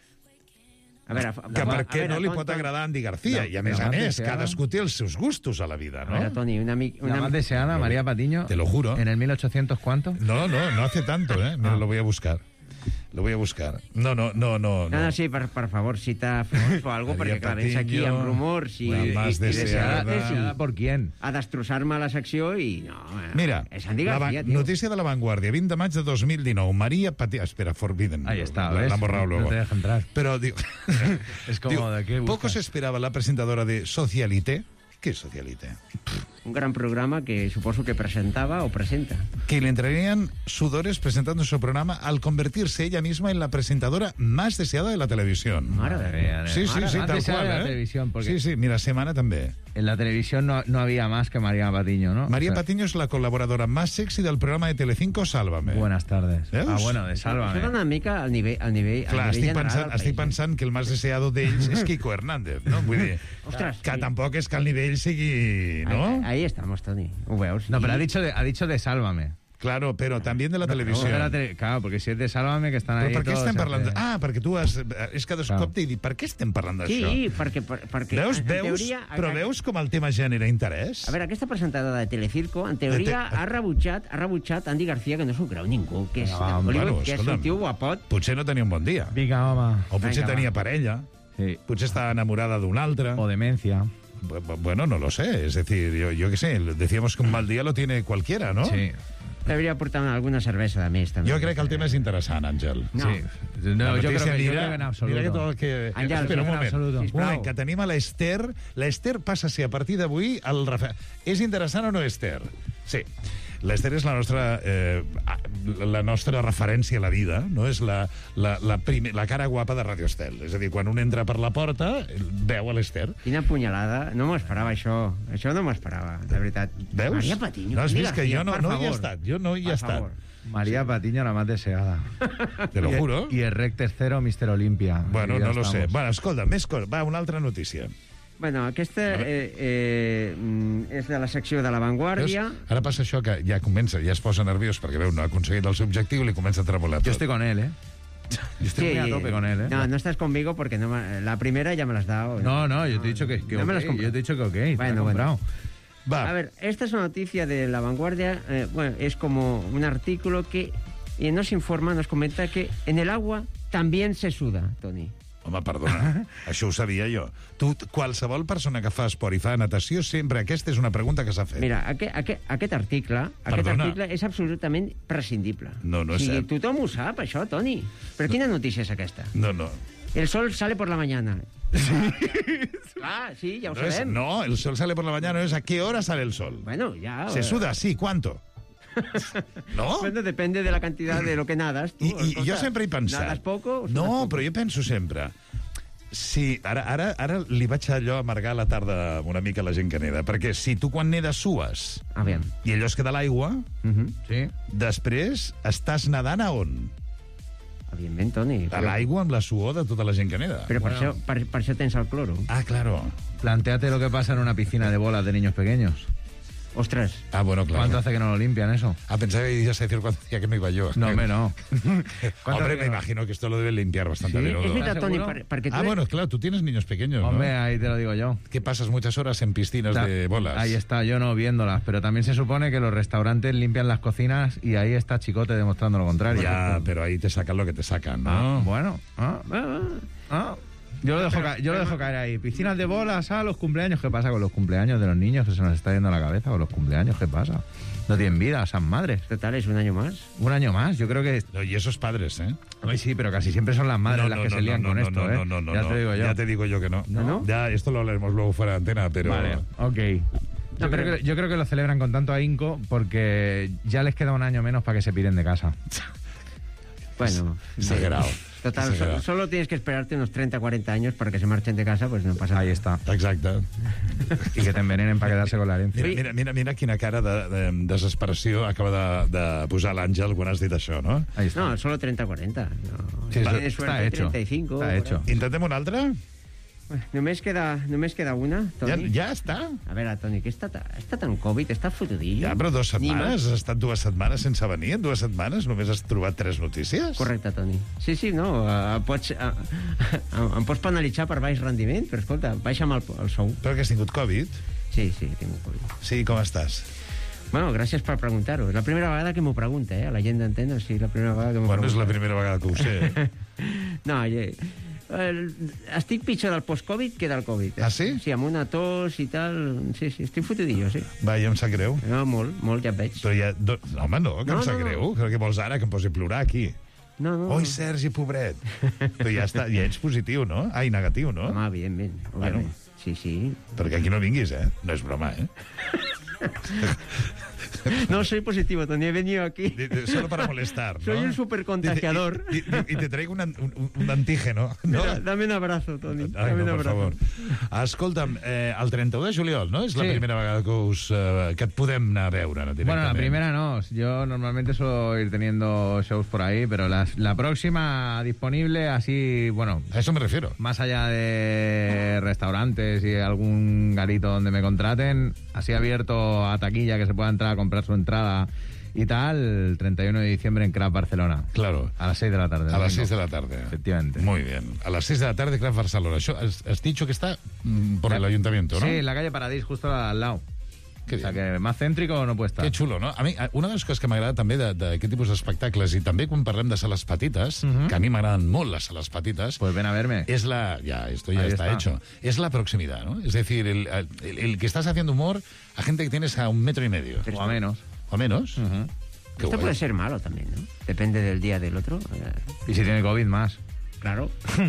que per què no li pot agradar Andy García? I a més, cadascú té els seus gustos a la vida, ¿no? A ver, Toni, La más deseada, María Patiño. Te lo juro. ¿En el 1800 cuánto? No hace tanto, Mira, lo voy a buscar. No. No, sí, per favor, cita fonts o algo, perquè clar, vens aquí amb rumors i más deseada. ¿Por quién? A destrossar-me la secció i no... Mira, és Andy García, tio. notícia de La Vanguardia, 20 de maig de 2019. María Patiño... Espera, Forbidden. Ahí está, ¿ves? La han borrado luego. No te deja entrar. Pero, digo... es como, ¿de qué buscas? Poco se esperaba la presentadora de Socialité. ¿Qué es Socialité? Un gran programa que suposo que presentaba o presenta. Que le entrarían sudores presentando su programa al convertirse ella misma en la presentadora más deseada de la televisión. Madre Sí, tal cual, de la televisión, porque Sí, mira, Semana també. En la televisión no había más que María Patiño, ¿no? María Patiño es la colaboradora más sexy del programa de Telecinco Sálvame. Buenas tardes. Veus? Bueno, de Sálvame. Això una mica al nivell Clar, estic general. estic pensant que el más deseado d'ells és Kiko Hernández, no? Vull dir, que tampoc és que el nivell sigui, ¿no? Ahí estamos, Toni. Ho veus? No, pero ha dicho de Sálvame. Claro, pero también de la televisión. Claro, porque si es de Sálvame, que están ahí Però per què todos, estem parlant? Perquè tu has... És que descopte i dir, per què estem parlant d'això? Sí, perquè Veus com el tema genera interès? A veure, aquesta presentadora de Telecirco, en teoria, ha rebutjat Andy García, que no s'ho creu ningú, que és que és un tio guapot. Potser no tenia un bon dia. Vinga, home. O potser tenia parella. Sí. Potser estava enamorada d'un altre. O demencia. Bueno, no lo sé. Es decir, yo qué sé, decíamos que un mal día lo tiene cualquiera, ¿no? Sí. Deberia portar alguna cervesa de més, també. Jo crec que el tema és interessant, Àngel. No. Sí. No, jo crec que en absolut. Mira que tot el que... Àngel, espera, un moment, que tenim a l'Ester. L'Ester passa a ser, a partir d'avui, el Rafael. És interessant o no, Ester? Sí. L'Ester és la nostra referència a la vida, no? És la cara guapa de Radio Estel. És a dir, quan un entra per la porta, veu a l'Ester. Quina punyalada. No m'ho esperava, això. Això no m'ho esperava, de veritat. Veus? María Patiño. No has vist que jo no hi he estat. Jo no hi he estat. María Patiño, la más deseada. Te lo juro. Y el Rec tercero, Mr. Olympia. Bueno, no lo sé. Bueno, escolta, més coses. Va, una altra notícia. Bueno, aquesta és de la secció de La Vanguardia. Ara passa això que ja comença, ja es posa nerviós perquè veu, no ha aconseguit el seu objectiu i li comença a tremolar tot. Yo estoy con él, Yo estoy muy a tope con él, No, no estás conmigo porque la primera ya me la has dado. No, yo te he dicho que no me la has comprado. Yo te he dicho que Bueno. Va. A ver, esta es una noticia de La Vanguardia. Bueno, es como un artículo que nos informa, nos comenta que en el agua también se suda, Toni. Home, perdona, això ho sabia jo. Tu, qualsevol persona que fa esport i fa natació, sempre aquesta és una pregunta que s'ha fet. Mira, aquest article és absolutament prescindible. No és cert. Tothom ho sap, això, Toni. Però quina notícia és aquesta? No. El sol sale por la mañana. Sí, ja ho sabem. No, el sol sale por la mañana, no es a qué hora sale el sol. Bueno, ya... Se suda, sí, ¿cuánto? ¿No? Bueno, depende de la cantidad de lo que nadas. Tu, I jo sempre he pensat... Nadas poco? No, però jo penso sempre... Sí, ara li vaig allò amargar la tarda una mica a la gent que neda, perquè si tu quan nedes sues i allò es queda a l'aigua, sí. Després estàs nedant a on? Evidentment, Toni. A l'aigua amb la suor de tota la gent que neda. Però per això tens el cloro. Ah, claro. Plantéate lo que pasa en una piscina de bolas de niños pequeños. Ostras. Ah, bueno, claro. ¿Cuánto hace que no lo limpian eso? Pensaba que ibas a decir cuánto hacía que no iba yo. No, hombre, no. Hombre, me imagino que esto lo debe limpiar bastante a menudo. Es verdad, Toni, porque tú... bueno, claro, tú tienes niños pequeños, Hombre, ¿no? Ahí te lo digo yo. Que pasas muchas horas en piscinas de bolas. Ahí está, yo no viéndolas, pero también se supone que los restaurantes limpian las cocinas y ahí está Chicote demostrando lo contrario. Ya, pero ahí te sacan lo que te sacan, ¿no? Bueno. Yo lo dejo caer ahí. Piscinas de bolas, los cumpleaños. ¿Qué pasa con los cumpleaños de los niños? Que se nos está yendo a la cabeza con los cumpleaños. ¿Qué pasa? No tienen vida, esas madres. Total, es un año más. Un año más, yo creo que... No, y esos padres, ¿eh? Ay, sí, pero casi siempre son las madres las que se lían con esto, ¿eh? No, ya te digo yo. Ya te digo yo que no. ¿No? Ya, esto lo hablaremos luego fuera de antena, pero... Vale, ok. Yo creo que lo celebran con tanto ahínco porque ya les queda un año menos para que se piren de casa. Bueno, exagerado. Total, solo tienes que esperarte unos 30, 40 años para que se marchen de casa, pues no pasa nada. Ahí está. Exacte. I que t'envenenen per quedar-se con l'herència. Mira quina cara de desesperació acaba de posar l'Àngel quan has dit això, no? No, solo 30, 40. No. Sí, Tienes está suerte, hecho. 35. Está hecho. Intentem una altra? Només queda una, Toni. Ja està? A veure, Toni, que està tan Covid, està fotudillo. Ja, però 2 setmanes? Has estat 2 setmanes sense venir? En 2 setmanes només has trobat 3 notícies? Correcte, Toni. Sí, no, em pots penalitzar per baix rendiment, però escolta, baixa'm el sou. Però que has tingut Covid? Sí, tinc Covid. Sí, com estàs? Bueno, gràcies per preguntar-ho. És la primera vegada que m'ho pregunta, a la gent d'Antena, sí, la primera vegada que m'ho pregunta. Bueno, és la primera vegada que ho sé. No, estic pitjor del post-Covid que del Covid. Ah, sí? Sí, amb una tos i tal. Sí, estic fotudillo, sí. Va, ja em sap greu. No, molt, ja et veig. Però ja... Home, no, que em sap greu. Què vols ara, que em posi a plorar aquí? No. Oi, Sergi, pobret. Però ja està, ja ets positiu, no? Ai, negatiu, no? Home, evidentment. Bueno, sí. Perquè aquí no vinguis, No és broma, No soy positivo, Toni, he venido aquí. Solo para molestar, ¿no? Soy un supercontagiador. Y te traigo un antígeno, ¿no? Mira, dame un abrazo, Toni. Ai, no, por favor. Escolta'm, el 31 de juliol, ¿no? És la primera vegada que et podem anar a veure, ¿no? Bueno, la primera no. Yo normalmente suelo ir teniendo shows por ahí, pero la próxima disponible, así, bueno... A eso me refiero. Más allá de restaurantes y algún garito donde me contraten, así abierto a taquilla, que se pueda entrar a comprar su entrada y tal, el 31 de diciembre en Craft Barcelona. Claro. A las 6 de la tarde. A las 6 de la tarde. Efectivamente. Muy bien. A las 6 de la tarde, Craft Barcelona. Has dicho que está por el ayuntamiento, ¿no? Sí, en la calle Paradís, justo al lado. Que más céntrico no puede estar. Que xulo, no? A mi, una de les coses que m'agrada també d'aquest tipus d'espectacles, i també quan parlem de sales petites, que a mi m'agraden molt les sales petites... Pues ven a verme. Es la... Ya, esto ya está hecho. Es la proximidad, ¿no? Es decir, el que estás haciendo humor a gente que tienes a 1,5 metros. O a menos. ¿O menos? Esto puede ser malo también, ¿no? Depende del día del otro. Y si tiene COVID, más. Claro.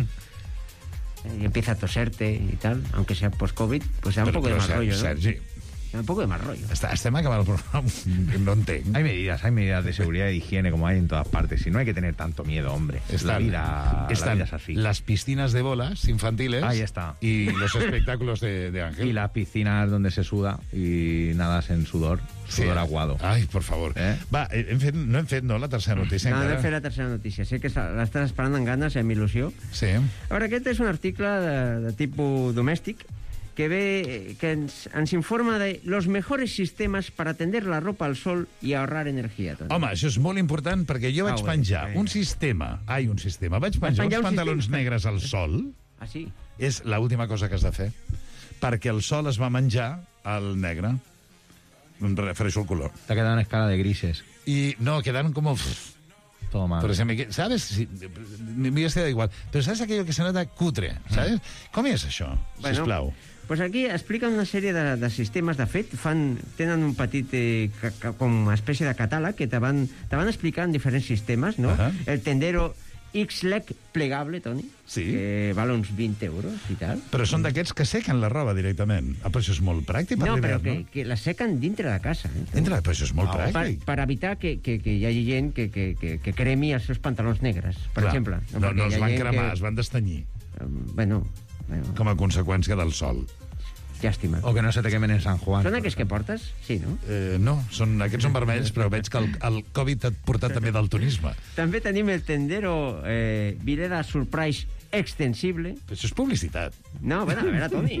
Y empieza a toserte y tal, aunque sea post-COVID, pues da un poco de mal rollo, ¿no? Sergi, un poco de mal rollo. Estem acabant el programa, no entenc. Hay medidas de seguridad y de higiene como hay en todas partes. Y no hay que tener tanto miedo, hombre. La vida es así. Las piscinas de bolas infantiles. Ahí está. Y los espectáculos de Ángel. Y las piscinas donde se suda y nadas en sudor. Sudor aguado. Ai, por favor. Va, no hem fet la tercera notícia. No hem fet la tercera notícia. Sé que l'estàs esperant amb ganes, amb il·lusió. Sí. A veure, aquest és un article de tipus domèstic que ens informa de los mejores sistemes para tender la ropa al sol y ahorrar energia. Toni. Home, això és molt important perquè jo vaig penjar un sistema. Vaig penjar uns pantalons negres al sol. Ah, sí? És l'última cosa que has de fer. Perquè el sol es va menjar al negre. Refereixo el color. Te quedan una escala de grises. Y no, quedaron como... Todo mal. Pero ¿sabes? Sí, m'hi estic igual. Però saps aquello que se nota cutre, ¿sabes? Com és això, sisplau? Pues aquí expliquen una sèrie de sistemes, de fet, tenen un petit com espècie de catàleg que te van explicant diferents sistemes, no? El tendero X-Leg plegable, Toni, que val uns 20 euros i tal. Però són d'aquests que sequen la roba directament. Però això és molt pràctic per l'hivern, no? Que la sequen dintre de casa. Però això és molt pràctic. Per evitar que hi hagi gent que cremi els seus pantalons negres, per exemple. No els van cremar, es van destenyir. Bueno. Com a conseqüència del sol. Llàstima. O que no se te quemen en San Juan. Són aquests que portes? Sí, no? No, aquests són vermells, però veig que el Covid t'ha portat també daltonisme. També tenim el tendero Vireda Surprise extensible. Però això és publicitat. No, bueno, a veure, Toni...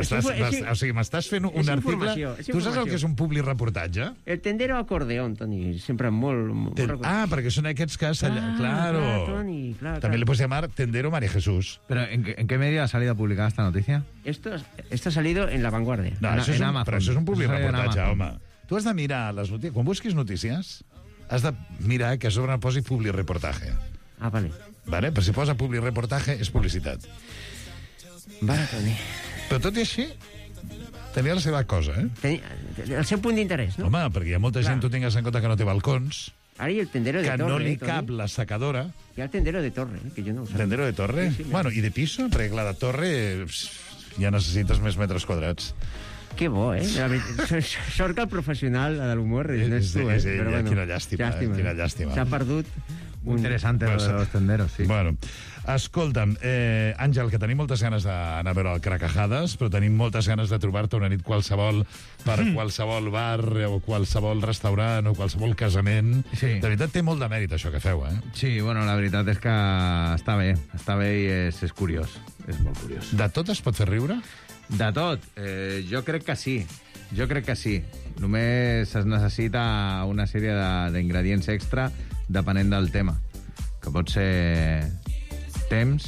O sigui, m'estàs fent un article... Tu saps el que és un publireportatge? El tendero acordeón, Toni, sempre molt... perquè són aquests que... Claro. Toni, clar. También le puedes llamar Tendero María Jesús. ¿Pero en qué medio ha salido publicada esta noticia? Esto ha salido en La Vanguardia. No, en Amazon. Però això és un publireportatge, home. Tu has de mirar les notícies. Quan busquis notícies, has de mirar que a sobre posi publireportatge. Ah, vale. Vale? Però si posa publireportatge, és publicitat. Vale, Toni. Però tot i així, tenia la seva cosa, El seu punt d'interès, no? Home, perquè hi ha molta gent, tu tingues en compte que no té balcons, ara hi ha el tendero de que torre, no li cap la secadora. Hi ha el tendero de torre, que jo no ho sé. Tendero de torre? Sí, bueno, i de piso? Perquè, clar, de torre ja necessites més metres quadrats. Que bo, Sort que el professional de l'humor no és tu, Però bueno, quina llàstima. S'ha perdut. Muy interesante lo de los tenderos, sí. Bueno, escolta'm, Àngel, que tenim moltes ganes d'anar a veure el Cracajades, però tenim moltes ganes de trobar-te una nit qualsevol per qualsevol bar o qualsevol restaurant o qualsevol casament. Sí. De veritat, té molt de mèrit això que feu, Sí, bueno, la veritat és que està bé i és curiós. És molt curiós. De tot es pot fer riure? De tot. Jo crec que sí. Només es necessita una sèrie d'ingredients extra depenent del tema, que pot ser temps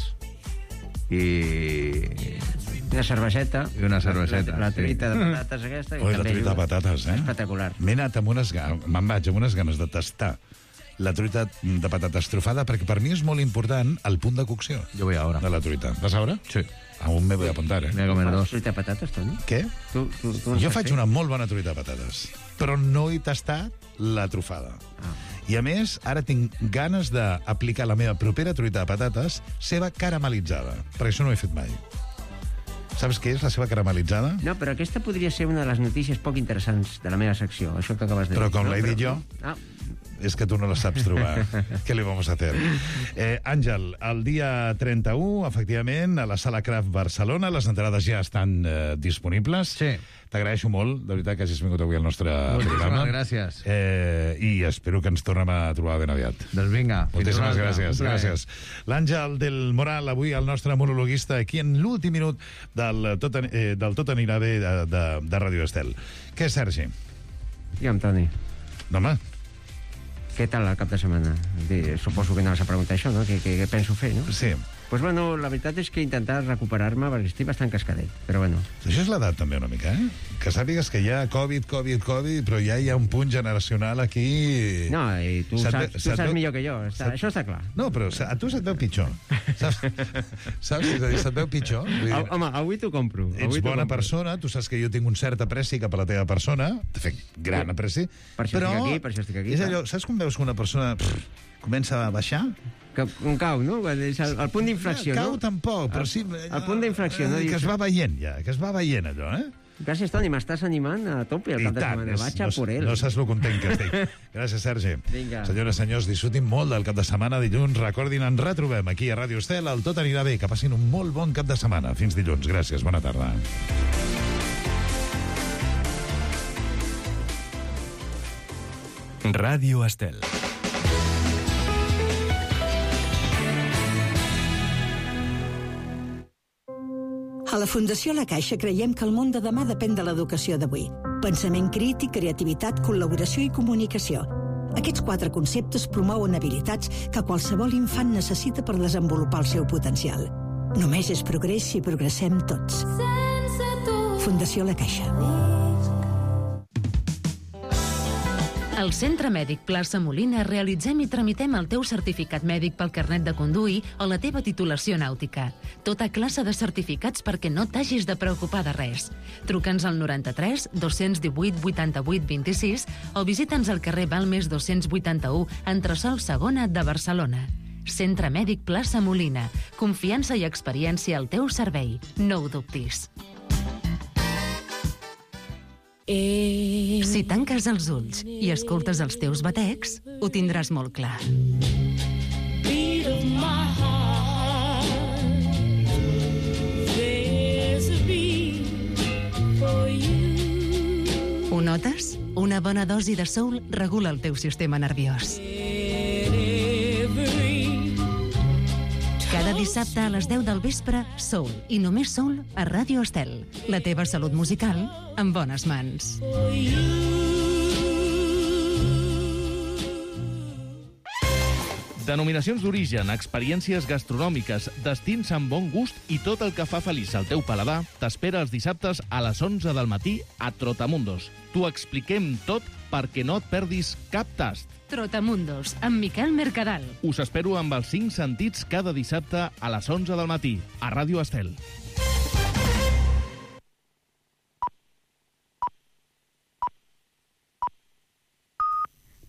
i una cerveseta. La truita de patates aquesta. La truita de patates, Espectacular. Me'n vaig amb unes ganes de tastar la truita de patates trufada, perquè per mi és molt important el punt de cocció. Jo voy ahora. De la truita. Vas ahora? Sí. Aún me voy a apuntar, Me voy a comer dos. ¿Truita de patates, Toni? Què? Tu jo faig una molt bona truita de patates, però no he tastat la trufada. I a més, ara tinc ganes d'aplicar la meva propera truita de patates seva caramelitzada, perquè això no ho he fet mai. Saps què és la seva caramelitzada? No, però aquesta podria ser una de les notícies poc interessants de la meva secció, això que acabes de dir. Però com l'he dit jo... És que tu no la saps trobar. Què li vamos a hacer? Àngel, el dia 31, efectivament, a la Sala Craft Barcelona, les entrades ja estan disponibles. Sí. T'agraeixo molt, de veritat, que hagis vingut avui al nostre programa. Gràcies. I espero que ens tornem a trobar ben aviat. Doncs vinga. Moltíssimes gràcies. L'Àngel del Moral, avui el nostre monologuista, aquí en l'últim minut del Tot anirà bé de Radio Estel. Què és, Sergi? Digue'm, Toni. No, home. Què tal el cap de setmana? Suposo que anaves a preguntar això, no? Què penso fer, no? Sí. Pues bueno, la veritat és que he intentat recuperar-me perquè estic bastant cascadet, però bueno. Això és l'edat també una mica, Que sàpigues que hi ha Covid, però ja hi ha un punt generacional aquí... No, i tu saps millor que jo, això està clar. No, però a tu se't veu pitjor. Saps? És a dir, se't veu pitjor. Home, avui t'ho compro. Ets bona persona, tu saps que jo tinc un cert apreci cap a la teva persona, de fet, gran apreci. Per això estic aquí. És allò, saps com veus que una persona comença a baixar? Un cau, no? El punt d'inflexió, no? Cau tampoc, però sí... El punt d'inflexió, no? Que es va veient ja, que es va veient allò, Gràcies, Toni, m'estàs animant a tope el cap de setmana. Vaig a por ell. No saps lo content que estic. Gràcies, Sergi. Vinga. Senyores, senyors, disfrutin molt del cap de setmana. Dilluns, recordin, ens retrobem aquí a Ràdio Estel. El Tot anirà bé. Que passin un molt bon cap de setmana. Fins dilluns. Gràcies. Bona tarda. Ràdio Estel. A la Fundació La Caixa creiem que el món de demà depèn de l'educació d'avui. Pensament crític, creativitat, col·laboració i comunicació. Aquests 4 conceptes promouen habilitats que qualsevol infant necessita per desenvolupar el seu potencial. Només és progrés si progressem tots. Fundació La Caixa. Al Centre Mèdic Plaça Molina realitzem i tramitem el teu certificat mèdic pel carnet de conduir o la teva titulació nàutica. Tota classe de certificats perquè no t'hagis de preocupar de res. Truca'ns al 93 218 88 26 o visita'ns al carrer Balmes 281, entresòl Segona de Barcelona. Centre Mèdic Plaça Molina. Confiança i experiència al teu servei. No ho dubtis. Si tanques els ulls i escoltes els teus batecs, ho tindràs molt clar. Ho notes? Una bona dosi de soul regula el teu sistema nerviós. Cada dissabte a les 10 del vespre, Soul, i només Soul a Ràdio Estel. La teva salut musical en bones mans. Denominacions d'origen, experiències gastronòmiques, destins amb bon gust i tot el que fa feliç al teu paladar t'espera els dissabtes a les 11 del matí a Trotamundos. T'ho expliquem tot perquè no et perdis cap tast. Trotamundos, amb Miquel Mercadal. Us espero amb els 5 sentits cada dissabte a les 11 del matí, a Ràdio Estel.